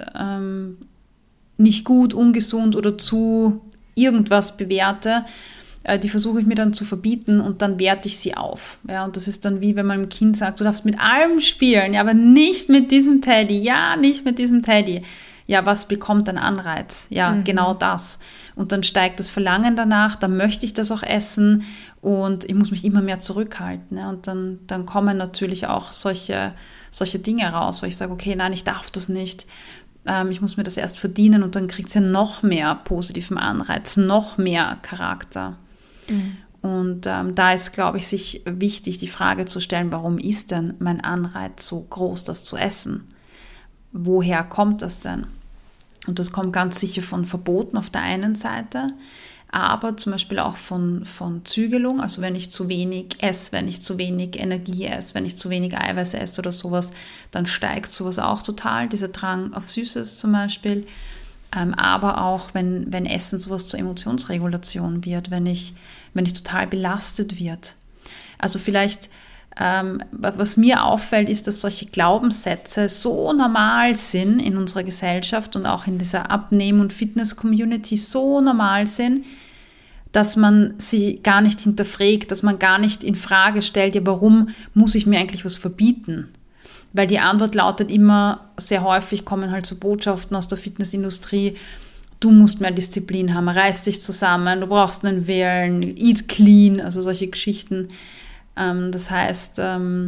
nicht gut, ungesund oder zu irgendwas bewerte, die versuche ich mir dann zu verbieten und dann werte ich sie auf. Ja, und das ist dann wie, wenn man einem Kind sagt, du darfst mit allem spielen, ja, aber nicht mit diesem Teddy. Ja, nicht mit diesem Teddy. Ja, was bekommt ein Anreiz? Ja, genau das. Und dann steigt das Verlangen danach, dann möchte ich das auch essen und ich muss mich immer mehr zurückhalten. Ja, und dann kommen natürlich auch solche Dinge raus, wo ich sage, okay, nein, ich darf das nicht. Ich muss mir das erst verdienen und dann kriegt es ja noch mehr positiven Anreiz, noch mehr Charakter. Und da ist, glaube ich, sich wichtig, die Frage zu stellen, warum ist denn mein Anreiz so groß, das zu essen? Woher kommt das denn? Und das kommt ganz sicher von Verboten auf der einen Seite, aber zum Beispiel auch von Zügelung, also wenn ich zu wenig esse, wenn ich zu wenig Energie esse, wenn ich zu wenig Eiweiß esse oder sowas, dann steigt sowas auch total, dieser Drang auf Süßes zum Beispiel. Aber auch, wenn Essen sowas zur Emotionsregulation wird, wenn ich total belastet wird. Also vielleicht, was mir auffällt, ist, dass solche Glaubenssätze so normal sind in unserer Gesellschaft und auch in dieser Abnehmen- und Fitness-Community so normal sind, dass man sie gar nicht hinterfragt, dass man gar nicht in Frage stellt, ja, warum muss ich mir eigentlich was verbieten? Weil die Antwort lautet immer, sehr häufig kommen halt so Botschaften aus der Fitnessindustrie, du musst mehr Disziplin haben, reiß dich zusammen, du brauchst einen Willen, eat clean, also solche Geschichten. Das heißt,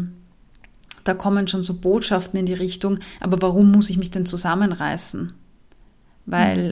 da kommen schon so Botschaften in die Richtung, aber warum muss ich mich denn zusammenreißen? Weil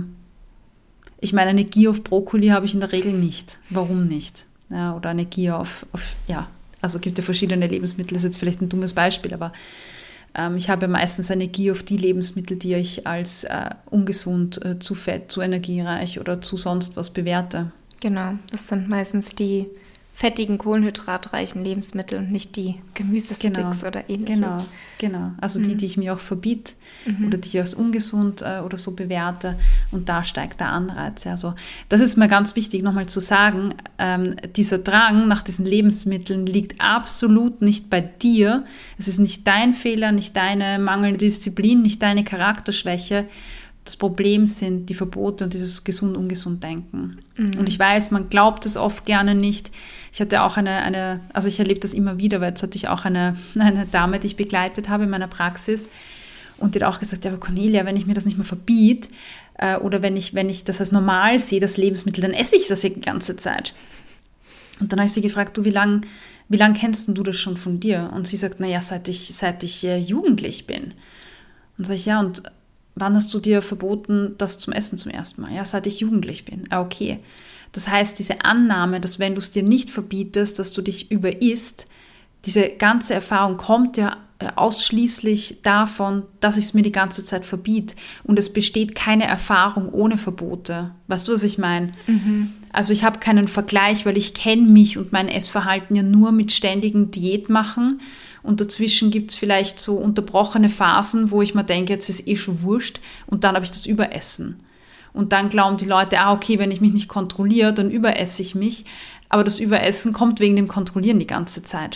ich meine, eine Gier auf Brokkoli habe ich in der Regel nicht. Warum nicht? Ja, oder eine Gier auf also gibt ja verschiedene Lebensmittel, das ist jetzt vielleicht ein dummes Beispiel, aber ich habe meistens eine Gier auf die Lebensmittel, die ich als ungesund, zu fett, zu energiereich oder zu sonst was bewerte. Genau, das sind meistens die fettigen, kohlenhydratreichen Lebensmittel und nicht die Gemüsesticks oder ähnliches. Genau. Also die ich mir auch verbiete oder die ich als ungesund oder so bewerte und da steigt der Anreiz. Also das ist mir ganz wichtig nochmal zu sagen, dieser Drang nach diesen Lebensmitteln liegt absolut nicht bei dir. Es ist nicht dein Fehler, nicht deine mangelnde Disziplin, nicht deine Charakterschwäche. Das Problem sind die Verbote und dieses gesund-ungesund-Denken. Und ich weiß, man glaubt es oft gerne nicht. Ich hatte auch also ich erlebe das immer wieder, weil jetzt hatte ich auch eine Dame, die ich begleitet habe in meiner Praxis und die hat auch gesagt, ja, aber Cornelia, wenn ich mir das nicht mehr verbiete oder wenn ich das als normal sehe, das Lebensmittel, dann esse ich das ja die ganze Zeit. Und dann habe ich sie gefragt, du, wie lang kennst du das schon von dir? Und sie sagt, naja, seit ich jugendlich bin. Und sage ich, ja, und wann hast du dir verboten, das zum Essen zum ersten Mal? Ja, seit ich jugendlich bin. Ah, okay. Das heißt, diese Annahme, dass wenn du es dir nicht verbietest, dass du dich überisst, diese ganze Erfahrung kommt ja ausschließlich davon, dass ich es mir die ganze Zeit verbiete. Und es besteht keine Erfahrung ohne Verbote. Weißt du, was ich meine? Also ich habe keinen Vergleich, weil ich kenne mich und mein Essverhalten ja nur mit ständigen Diätmachen. Und dazwischen gibt es vielleicht so unterbrochene Phasen, wo ich mir denke, jetzt ist schon wurscht. Und dann habe ich das Überessen. Und dann glauben die Leute, okay, wenn ich mich nicht kontrolliere, dann überesse ich mich. Aber das Überessen kommt wegen dem Kontrollieren die ganze Zeit.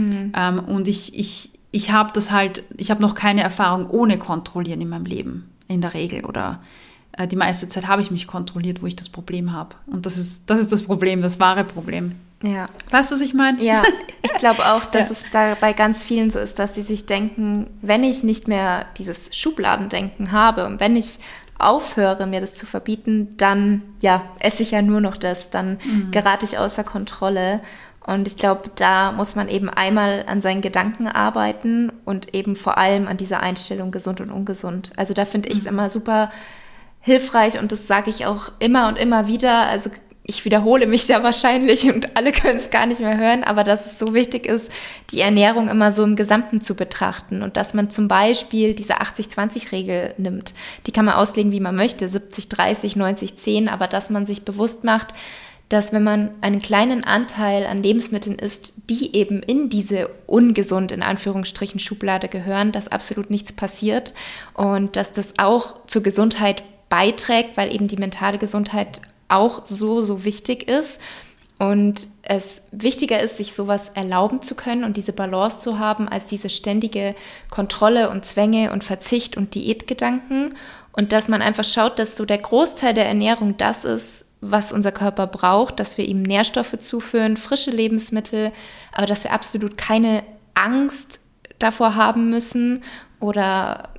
Und ich habe noch keine Erfahrung ohne Kontrollieren in meinem Leben, in der Regel. Oder die meiste Zeit habe ich mich kontrolliert, wo ich das Problem habe. Und das ist das Problem, das wahre Problem. Ja. Weißt du, was ich meine? Ja, ich glaube auch, dass es da bei ganz vielen so ist, dass sie sich denken, wenn ich nicht mehr dieses Schubladendenken habe und wenn ich aufhöre, mir das zu verbieten, dann esse ich ja nur noch das, dann gerate ich außer Kontrolle. Und ich glaube, da muss man eben einmal an seinen Gedanken arbeiten und eben vor allem an dieser Einstellung gesund und ungesund. Also da finde ich es immer super hilfreich und das sage ich auch immer und immer wieder. Also ich wiederhole mich da wahrscheinlich und alle können es gar nicht mehr hören, aber dass es so wichtig ist, die Ernährung immer so im Gesamten zu betrachten und dass man zum Beispiel diese 80-20-Regel nimmt. Die kann man auslegen, wie man möchte, 70-30, 90-10, aber dass man sich bewusst macht, dass wenn man einen kleinen Anteil an Lebensmitteln isst, die eben in diese ungesund, in Anführungsstrichen, Schublade gehören, dass absolut nichts passiert und dass das auch zur Gesundheit beiträgt, weil eben die mentale Gesundheit auch so wichtig ist und es wichtiger ist, sich sowas erlauben zu können und diese Balance zu haben, als diese ständige Kontrolle und Zwänge und Verzicht und Diätgedanken und dass man einfach schaut, dass so der Großteil der Ernährung das ist, was unser Körper braucht, dass wir ihm Nährstoffe zuführen, frische Lebensmittel, aber dass wir absolut keine Angst davor haben müssen oder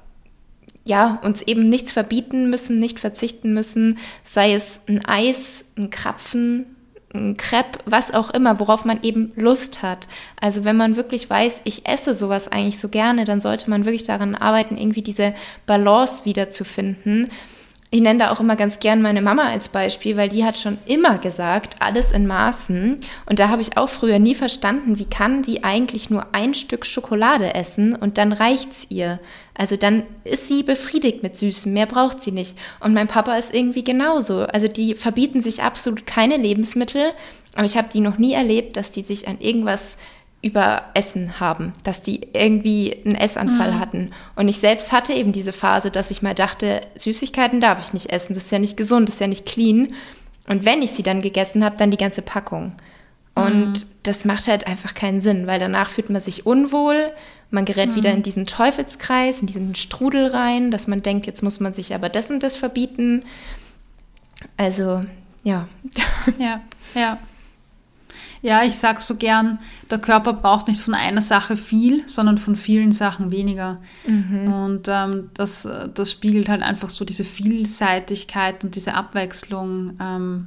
uns eben nichts verbieten müssen, nicht verzichten müssen, sei es ein Eis, ein Krapfen, ein Crepe, was auch immer, worauf man eben Lust hat. Also wenn man wirklich weiß, ich esse sowas eigentlich so gerne, dann sollte man wirklich daran arbeiten, irgendwie diese Balance wiederzufinden. Ich nenne da auch immer ganz gern meine Mama als Beispiel, weil die hat schon immer gesagt, alles in Maßen. Und da habe ich auch früher nie verstanden, wie kann die eigentlich nur ein Stück Schokolade essen und dann reicht's ihr. Also dann ist sie befriedigt mit Süßem, mehr braucht sie nicht. Und mein Papa ist irgendwie genauso. Also die verbieten sich absolut keine Lebensmittel, aber ich habe die noch nie erlebt, dass die sich an irgendwas überessen haben, dass die irgendwie einen Essanfall hatten. Und ich selbst hatte eben diese Phase, dass ich mal dachte, Süßigkeiten darf ich nicht essen, das ist ja nicht gesund, das ist ja nicht clean. Und wenn ich sie dann gegessen habe, dann die ganze Packung. Und das macht halt einfach keinen Sinn, weil danach fühlt man sich unwohl, man gerät wieder in diesen Teufelskreis, in diesen Strudel rein, dass man denkt, jetzt muss man sich aber das und das verbieten. Also, ja. Ja, ich sage so gern, der Körper braucht nicht von einer Sache viel, sondern von vielen Sachen weniger. Und das spiegelt halt einfach so diese Vielseitigkeit und diese Abwechslung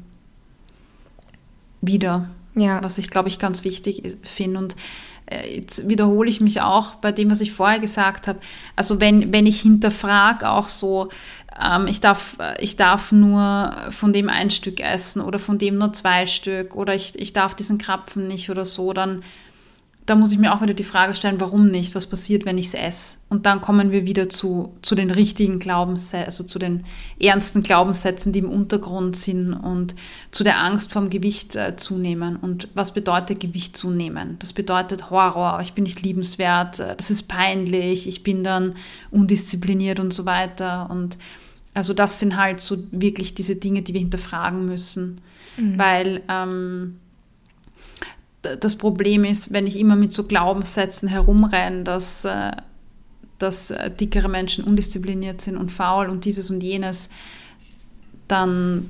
wider, was ich, glaube ich, ganz wichtig finde. Und jetzt wiederhole ich mich auch bei dem, was ich vorher gesagt habe. Also wenn ich hinterfrage auch so, ich darf nur von dem ein Stück essen oder von dem nur 2 Stück oder ich darf diesen Krapfen nicht oder so, dann muss ich mir auch wieder die Frage stellen, warum nicht? Was passiert, wenn ich es esse? Und dann kommen wir wieder zu den richtigen Glaubenssätzen, also zu den ernsten Glaubenssätzen, die im Untergrund sind und zu der Angst vorm Gewicht zunehmen. Und was bedeutet Gewicht zunehmen? Das bedeutet Horror, ich bin nicht liebenswert, das ist peinlich, ich bin dann undiszipliniert und so weiter. Und also das sind halt so wirklich diese Dinge, die wir hinterfragen müssen, weil das Problem ist, wenn ich immer mit so Glaubenssätzen herumrenne, dass dickere Menschen undiszipliniert sind und faul und dieses und jenes, dann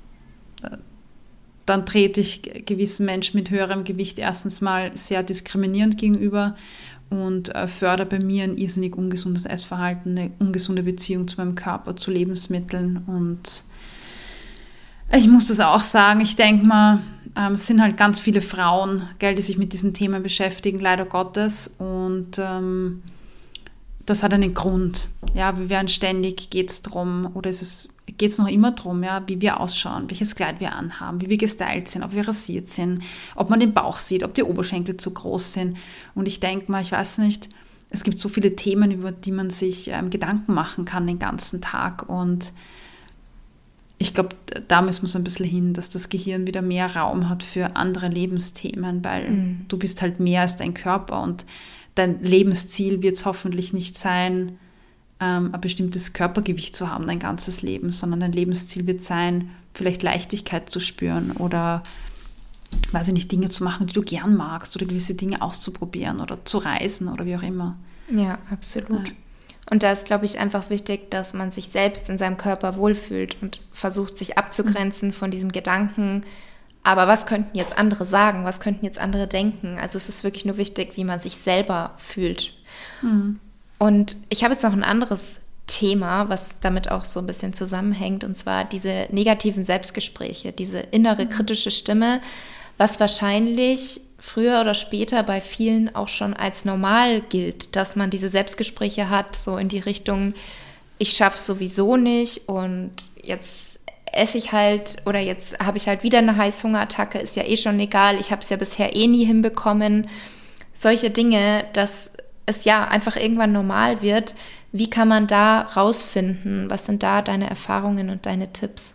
trete ich gewissen Menschen mit höherem Gewicht erstens mal sehr diskriminierend gegenüber und fördere bei mir ein irrsinnig ungesundes Essverhalten, eine ungesunde Beziehung zu meinem Körper, zu Lebensmitteln. Und ich muss das auch sagen, ich denke mal, es sind halt ganz viele Frauen, die sich mit diesen Themen beschäftigen, leider Gottes. Und das hat einen Grund. Ja, wir werden ständig, geht es darum, oder ist es geht es noch immer darum, ja, wie wir ausschauen, welches Kleid wir anhaben, wie wir gestylt sind, ob wir rasiert sind, ob man den Bauch sieht, ob die Oberschenkel zu groß sind. Und ich denke mal, ich weiß nicht, es gibt so viele Themen, über die man sich Gedanken machen kann den ganzen Tag. Und ich glaube, da müssen wir so ein bisschen hin, dass das Gehirn wieder mehr Raum hat für andere Lebensthemen, weil du bist halt mehr als dein Körper und dein Lebensziel wird es hoffentlich nicht sein, ein bestimmtes Körpergewicht zu haben, dein ganzes Leben, sondern dein Lebensziel wird sein, vielleicht Leichtigkeit zu spüren oder, weiß ich nicht, Dinge zu machen, die du gern magst oder gewisse Dinge auszuprobieren oder zu reisen oder wie auch immer. Ja, absolut. Ja. Und da ist, glaube ich, einfach wichtig, dass man sich selbst in seinem Körper wohlfühlt und versucht, sich abzugrenzen von diesem Gedanken, aber was könnten jetzt andere sagen, was könnten jetzt andere denken? Also es ist wirklich nur wichtig, wie man sich selber fühlt. Und ich habe jetzt noch ein anderes Thema, was damit auch so ein bisschen zusammenhängt, und zwar diese negativen Selbstgespräche, diese innere kritische Stimme, was wahrscheinlich früher oder später bei vielen auch schon als normal gilt, dass man diese Selbstgespräche hat, so in die Richtung, ich schaff's sowieso nicht und jetzt esse ich halt oder jetzt habe ich halt wieder eine Heißhungerattacke, ist ja eh schon egal, ich habe es ja bisher eh nie hinbekommen. Solche Dinge, dass es ja einfach irgendwann normal wird. Wie kann man da rausfinden? Was sind da deine Erfahrungen und deine Tipps?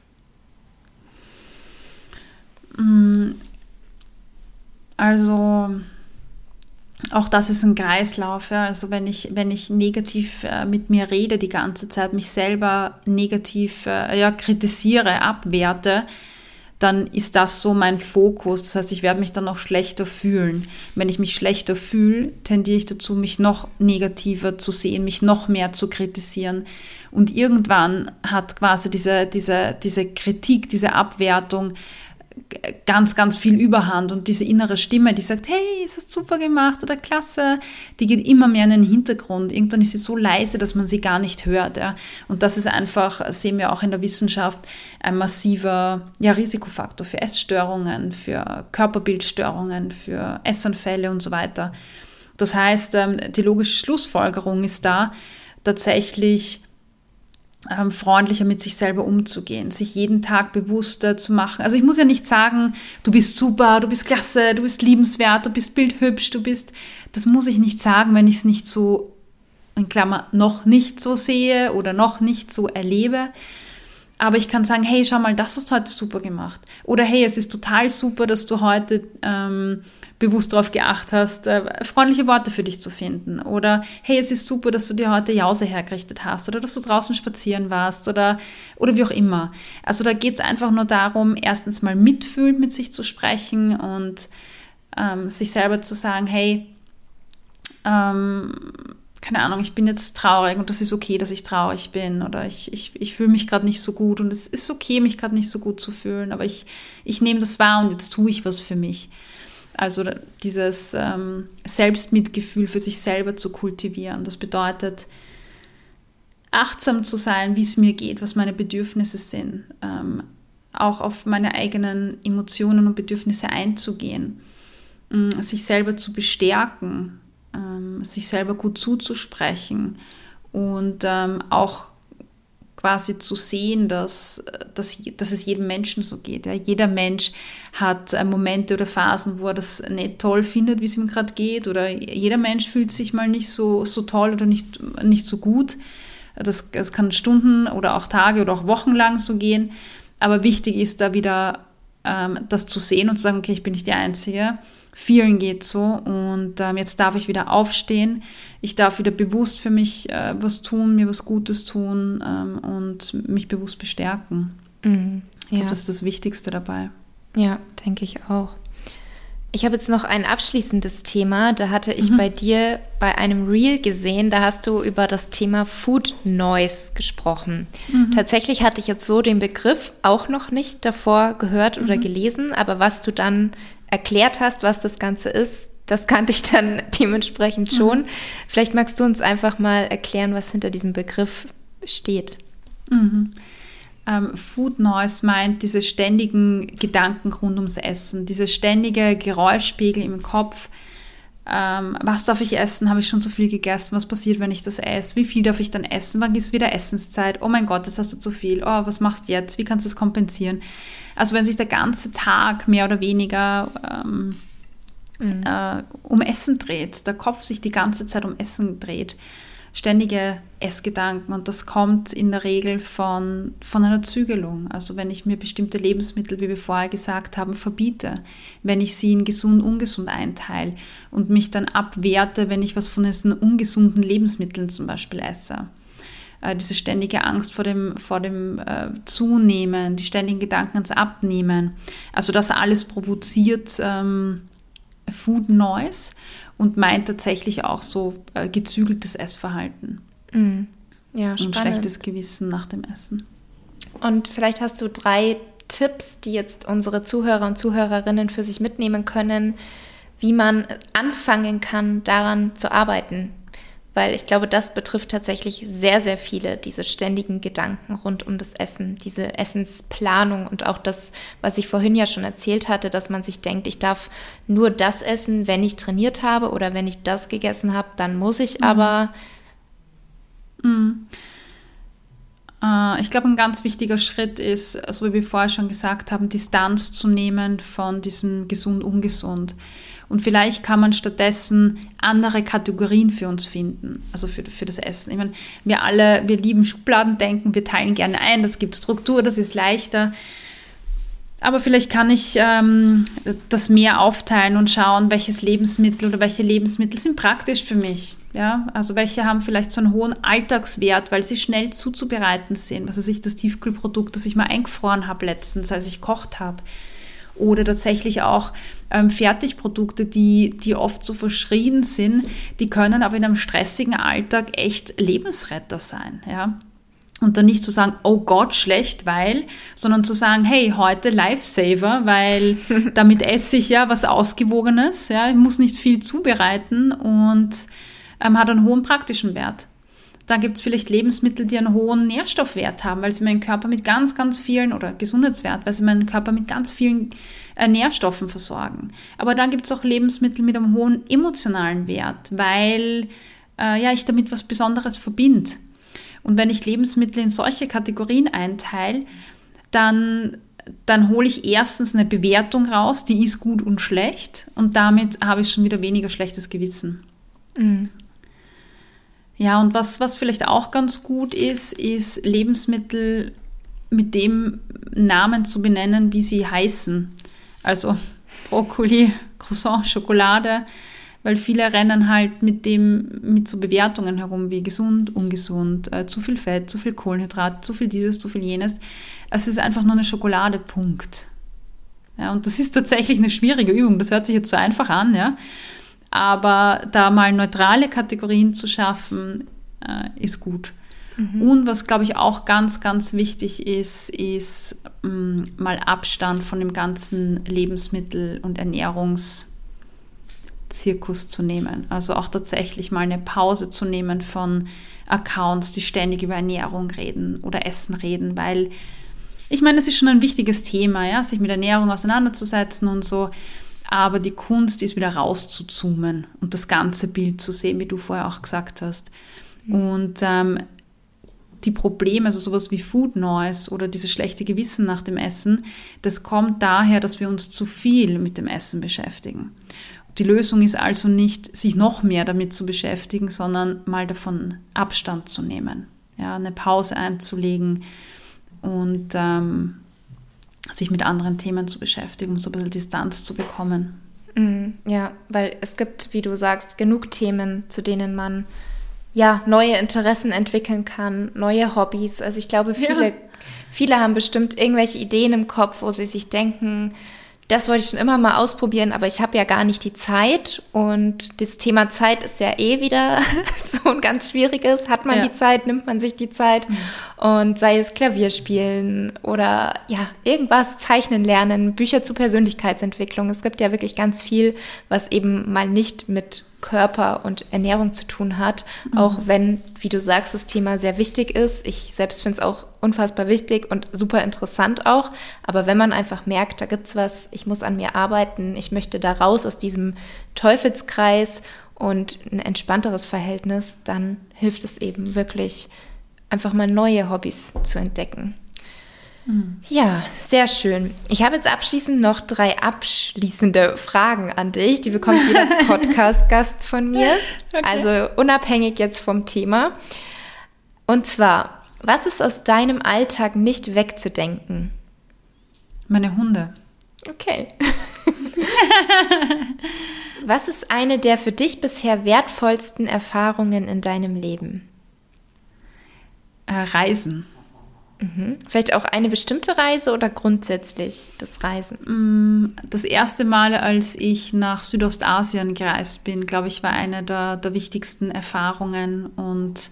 Also auch das ist ein Kreislauf. Ja. Also wenn ich negativ mit mir rede die ganze Zeit, mich selber negativ kritisiere, abwerte, dann ist das so mein Fokus. Das heißt, ich werde mich dann auch schlechter fühlen. Wenn ich mich schlechter fühle, tendiere ich dazu, mich noch negativer zu sehen, mich noch mehr zu kritisieren. Und irgendwann hat quasi diese Kritik, diese Abwertung ganz, ganz viel Überhand. Und diese innere Stimme, die sagt, hey, es hast super gemacht oder klasse, die geht immer mehr in den Hintergrund. Irgendwann ist sie so leise, dass man sie gar nicht hört. Ja. Und das ist einfach, sehen wir auch in der Wissenschaft, ein massiver Risikofaktor für Essstörungen, für Körperbildstörungen, für Essanfälle und so weiter. Das heißt, die logische Schlussfolgerung ist da, tatsächlich freundlicher mit sich selber umzugehen, sich jeden Tag bewusster zu machen. Also ich muss ja nicht sagen, du bist super, du bist klasse, du bist liebenswert, du bist bildhübsch, das muss ich nicht sagen, wenn ich es nicht so, in Klammer, noch nicht so sehe oder noch nicht so erlebe. Aber ich kann sagen, hey, schau mal, das hast du heute super gemacht. Oder hey, es ist total super, dass du heute bewusst darauf geachtet hast, freundliche Worte für dich zu finden. Oder hey, es ist super, dass du dir heute Jause hergerichtet hast oder dass du draußen spazieren warst oder wie auch immer. Also da geht es einfach nur darum, erstens mal mitfühlend mit sich zu sprechen und sich selber zu sagen, hey, keine Ahnung, ich bin jetzt traurig und das ist okay, dass ich traurig bin oder ich fühle mich gerade nicht so gut und es ist okay, mich gerade nicht so gut zu fühlen, aber ich nehme das wahr und jetzt tue ich was für mich. Also dieses Selbstmitgefühl für sich selber zu kultivieren, das bedeutet, achtsam zu sein, wie es mir geht, was meine Bedürfnisse sind, auch auf meine eigenen Emotionen und Bedürfnisse einzugehen, sich selber zu bestärken, sich selber gut zuzusprechen und auch quasi zu sehen, dass es jedem Menschen so geht. Ja. Jeder Mensch hat Momente oder Phasen, wo er das nicht toll findet, wie es ihm gerade geht, oder jeder Mensch fühlt sich mal nicht so toll oder nicht so gut. Das kann Stunden oder auch Tage oder auch Wochen lang so gehen, aber wichtig ist da wieder das zu sehen und zu sagen, okay, ich bin nicht die Einzige. Vielen geht so und jetzt darf ich wieder aufstehen. Ich darf wieder bewusst für mich was tun, mir was Gutes tun und mich bewusst bestärken. Ich glaube, das ist das Wichtigste dabei. Ja, denke ich auch. Ich habe jetzt noch ein abschließendes Thema. Da hatte ich bei dir bei einem Reel gesehen, da hast du über das Thema Food Noise gesprochen. Tatsächlich hatte ich jetzt so den Begriff auch noch nicht davor gehört oder gelesen, aber was du dann erklärt hast, was das Ganze ist, das kannte ich dann dementsprechend schon. Vielleicht magst du uns einfach mal erklären, was hinter diesem Begriff steht. Food Noise meint diese ständigen Gedanken rund ums Essen, diese ständige Geräuschpegel im Kopf, Was darf ich essen? Habe ich schon zu viel gegessen? Was passiert, wenn ich das esse? Wie viel darf ich dann essen? Wann ist wieder Essenszeit? Oh mein Gott, jetzt hast du zu viel. Oh, was machst du jetzt? Wie kannst du das kompensieren? Also wenn sich der ganze Tag mehr oder weniger um Essen dreht, der Kopf sich die ganze Zeit um Essen dreht, ständige Essgedanken, und das kommt in der Regel von einer Zügelung. Also wenn ich mir bestimmte Lebensmittel, wie wir vorher gesagt haben, verbiete, wenn ich sie in gesund, ungesund einteile und mich dann abwerte, wenn ich was von diesen ungesunden Lebensmitteln zum Beispiel esse. Diese ständige Angst vor dem Zunehmen, die ständigen Gedanken ans Abnehmen. Also das alles provoziert Food Noise und meint tatsächlich auch so gezügeltes Essverhalten. Ja, und spannend. Schlechtes Gewissen nach dem Essen. Und vielleicht hast du 3 Tipps, die jetzt unsere Zuhörer und Zuhörerinnen für sich mitnehmen können, wie man anfangen kann, daran zu arbeiten. Weil ich glaube, das betrifft tatsächlich sehr, sehr viele, diese ständigen Gedanken rund um das Essen, diese Essensplanung und auch das, was ich vorhin ja schon erzählt hatte, dass man sich denkt, ich darf nur das essen, wenn ich trainiert habe, oder wenn ich das gegessen habe, dann muss ich aber. Ich glaube, ein ganz wichtiger Schritt ist, so wie wir vorher schon gesagt haben, Distanz zu nehmen von diesem gesund-ungesund. Und vielleicht kann man stattdessen andere Kategorien für uns finden, also für das Essen. Ich meine, wir lieben Schubladendenken, wir teilen gerne ein, das gibt Struktur, das ist leichter. Aber vielleicht kann ich das mehr aufteilen und schauen, welches Lebensmittel oder welche Lebensmittel sind praktisch für mich. Ja? Also welche haben vielleicht so einen hohen Alltagswert, weil sie schnell zuzubereiten sind. Was weiß ich, das Tiefkühlprodukt, das ich mal eingefroren habe letztens, als ich gekocht habe. Oder tatsächlich auch Fertigprodukte, die oft so verschrien sind, die können aber in einem stressigen Alltag echt Lebensretter sein. Ja? Und dann nicht zu sagen, oh Gott, schlecht, sondern zu sagen, hey, heute Lifesaver, weil damit esse ich ja was Ausgewogenes, ja? Ich muss nicht viel zubereiten und hat einen hohen praktischen Wert. Dann gibt es vielleicht Lebensmittel, die einen hohen Nährstoffwert haben, weil sie meinen Körper mit ganz, ganz vielen, oder Gesundheitswert, weil sie meinen Körper mit ganz vielen Nährstoffen versorgen. Aber dann gibt es auch Lebensmittel mit einem hohen emotionalen Wert, weil ich damit was Besonderes verbinde. Und wenn ich Lebensmittel in solche Kategorien einteile, dann hole ich erstens eine Bewertung raus, die ist gut und schlecht, und damit habe ich schon wieder weniger schlechtes Gewissen. Ja, und was vielleicht auch ganz gut ist Lebensmittel mit dem Namen zu benennen, wie sie heißen. Also Brokkoli, Croissant, Schokolade, weil viele rennen halt mit so Bewertungen herum wie gesund, ungesund, zu viel Fett, zu viel Kohlenhydrat, zu viel dieses, zu viel jenes. Es ist einfach nur eine Schokolade, Punkt. Ja, und das ist tatsächlich eine schwierige Übung. Das hört sich jetzt so einfach an, ja. Aber da mal neutrale Kategorien zu schaffen, ist gut. Und was, glaube ich, auch ganz, ganz wichtig ist mal Abstand von dem ganzen Lebensmittel- und Ernährungszirkus zu nehmen. Also auch tatsächlich mal eine Pause zu nehmen von Accounts, die ständig über Ernährung reden oder Essen reden, weil ich meine, es ist schon ein wichtiges Thema, ja, sich mit Ernährung auseinanderzusetzen und so. Aber die Kunst ist wieder rauszuzoomen und das ganze Bild zu sehen, wie du vorher auch gesagt hast. Und die Probleme, also sowas wie Food Noise oder dieses schlechte Gewissen nach dem Essen, das kommt daher, dass wir uns zu viel mit dem Essen beschäftigen. Die Lösung ist also nicht, sich noch mehr damit zu beschäftigen, sondern mal davon Abstand zu nehmen, ja, eine Pause einzulegen und sich mit anderen Themen zu beschäftigen, um so ein bisschen Distanz zu bekommen. Ja, weil es gibt, wie du sagst, genug Themen, zu denen man neue Interessen entwickeln kann, neue Hobbys. Also ich glaube, viele haben bestimmt irgendwelche Ideen im Kopf, wo sie sich denken, das wollte ich schon immer mal ausprobieren, aber ich habe ja gar nicht die Zeit. Und das Thema Zeit ist ja wieder so ein ganz schwieriges. Hat man die Zeit, nimmt man sich die Zeit. Und sei es Klavierspielen oder irgendwas, Zeichnen lernen, Bücher zur Persönlichkeitsentwicklung. Es gibt ja wirklich ganz viel, was eben mal nicht mit Körper und Ernährung zu tun hat, auch wenn, wie du sagst, das Thema sehr wichtig ist. Ich selbst finde es auch unfassbar wichtig und super interessant auch, aber wenn man einfach merkt, da gibt's was, ich muss an mir arbeiten, ich möchte da raus aus diesem Teufelskreis und ein entspannteres Verhältnis, dann hilft es eben wirklich, einfach mal neue Hobbys zu entdecken. Ja, sehr schön. Ich habe jetzt abschließend noch 3 abschließende Fragen an dich. Die bekommt jeder Podcast-Gast von mir. Okay. Also unabhängig jetzt vom Thema. Und zwar, was ist aus deinem Alltag nicht wegzudenken? Meine Hunde. Okay. Was ist eine der für dich bisher wertvollsten Erfahrungen in deinem Leben? Reisen. Vielleicht auch eine bestimmte Reise oder grundsätzlich das Reisen? Das erste Mal, als ich nach Südostasien gereist bin, glaube ich, war eine der wichtigsten Erfahrungen. Und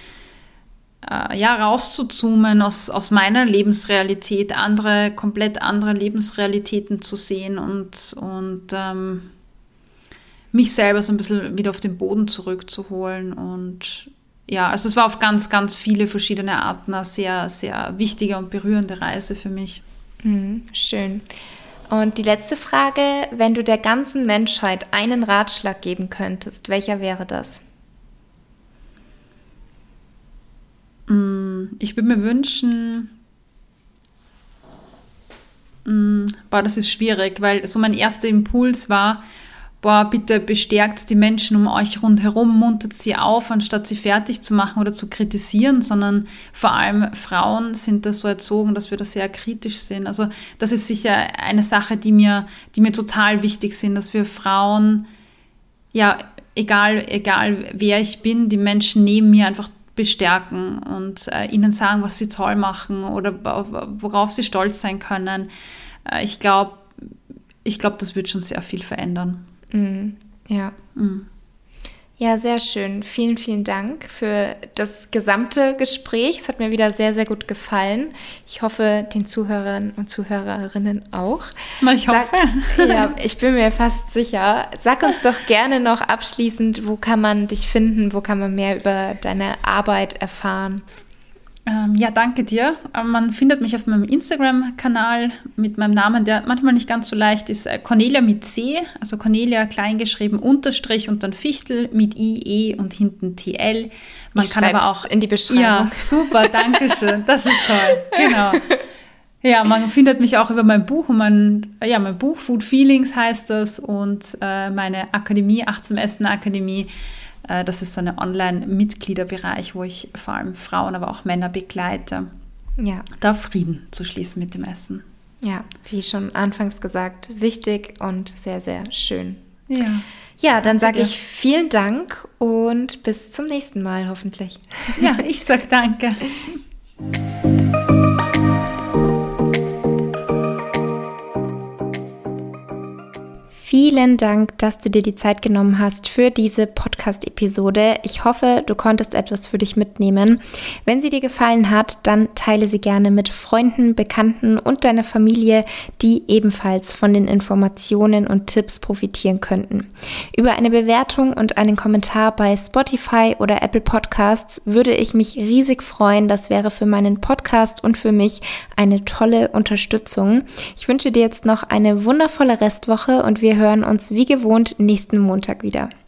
rauszuzoomen aus meiner Lebensrealität, komplett andere Lebensrealitäten zu sehen und mich selber so ein bisschen wieder auf den Boden zurückzuholen. Und ja, also es war auf ganz, ganz viele verschiedene Arten eine sehr, sehr wichtige und berührende Reise für mich. Schön. Und die letzte Frage, wenn du der ganzen Menschheit einen Ratschlag geben könntest, welcher wäre das? Ich würde mir wünschen, das ist schwierig, weil so mein erster Impuls war, bitte bestärkt die Menschen um euch rundherum, muntert sie auf, anstatt sie fertig zu machen oder zu kritisieren, sondern vor allem Frauen sind da so erzogen, dass wir da sehr kritisch sind. Also das ist sicher eine Sache, die mir total wichtig sind, dass wir Frauen, ja, egal wer ich bin, die Menschen neben mir einfach bestärken und ihnen sagen, was sie toll machen oder worauf sie stolz sein können. Ich glaube, das wird schon sehr viel verändern. Ja. Ja, sehr schön. Vielen, vielen Dank für das gesamte Gespräch. Es hat mir wieder sehr, sehr gut gefallen. Ich hoffe, den Zuhörern und Zuhörerinnen auch. Ich hoffe. Ja, ich bin mir fast sicher. Sag uns doch gerne noch abschließend, wo kann man dich finden? Wo kann man mehr über deine Arbeit erfahren? Ja, danke dir. Man findet mich auf meinem Instagram-Kanal mit meinem Namen, der manchmal nicht ganz so leicht ist. Cornelia mit C, also Cornelia kleingeschrieben, Unterstrich und dann Fichtel mit I, E und hinten TL. Man kann aber auch in die Beschreibung. Ja, super, danke schön. Das ist toll. Genau. Ja, man findet mich auch über mein Buch und mein Buch Food Feelings heißt das und meine Akademie, Achtsam Essen Akademie. Das ist so ein Online-Mitgliederbereich, wo ich vor allem Frauen, aber auch Männer begleite, da Frieden zu schließen mit dem Essen. Ja, wie schon anfangs gesagt, wichtig und sehr, sehr schön. Ja, dann sage ich vielen Dank und bis zum nächsten Mal hoffentlich. Ja, ich sage danke. Vielen Dank, dass du dir die Zeit genommen hast für diese Podcast-Episode. Ich hoffe, du konntest etwas für dich mitnehmen. Wenn sie dir gefallen hat, dann teile sie gerne mit Freunden, Bekannten und deiner Familie, die ebenfalls von den Informationen und Tipps profitieren könnten. Über eine Bewertung und einen Kommentar bei Spotify oder Apple Podcasts würde ich mich riesig freuen. Das wäre für meinen Podcast und für mich eine tolle Unterstützung. Ich wünsche dir jetzt noch eine wundervolle Restwoche und wir hören uns wie gewohnt nächsten Montag wieder.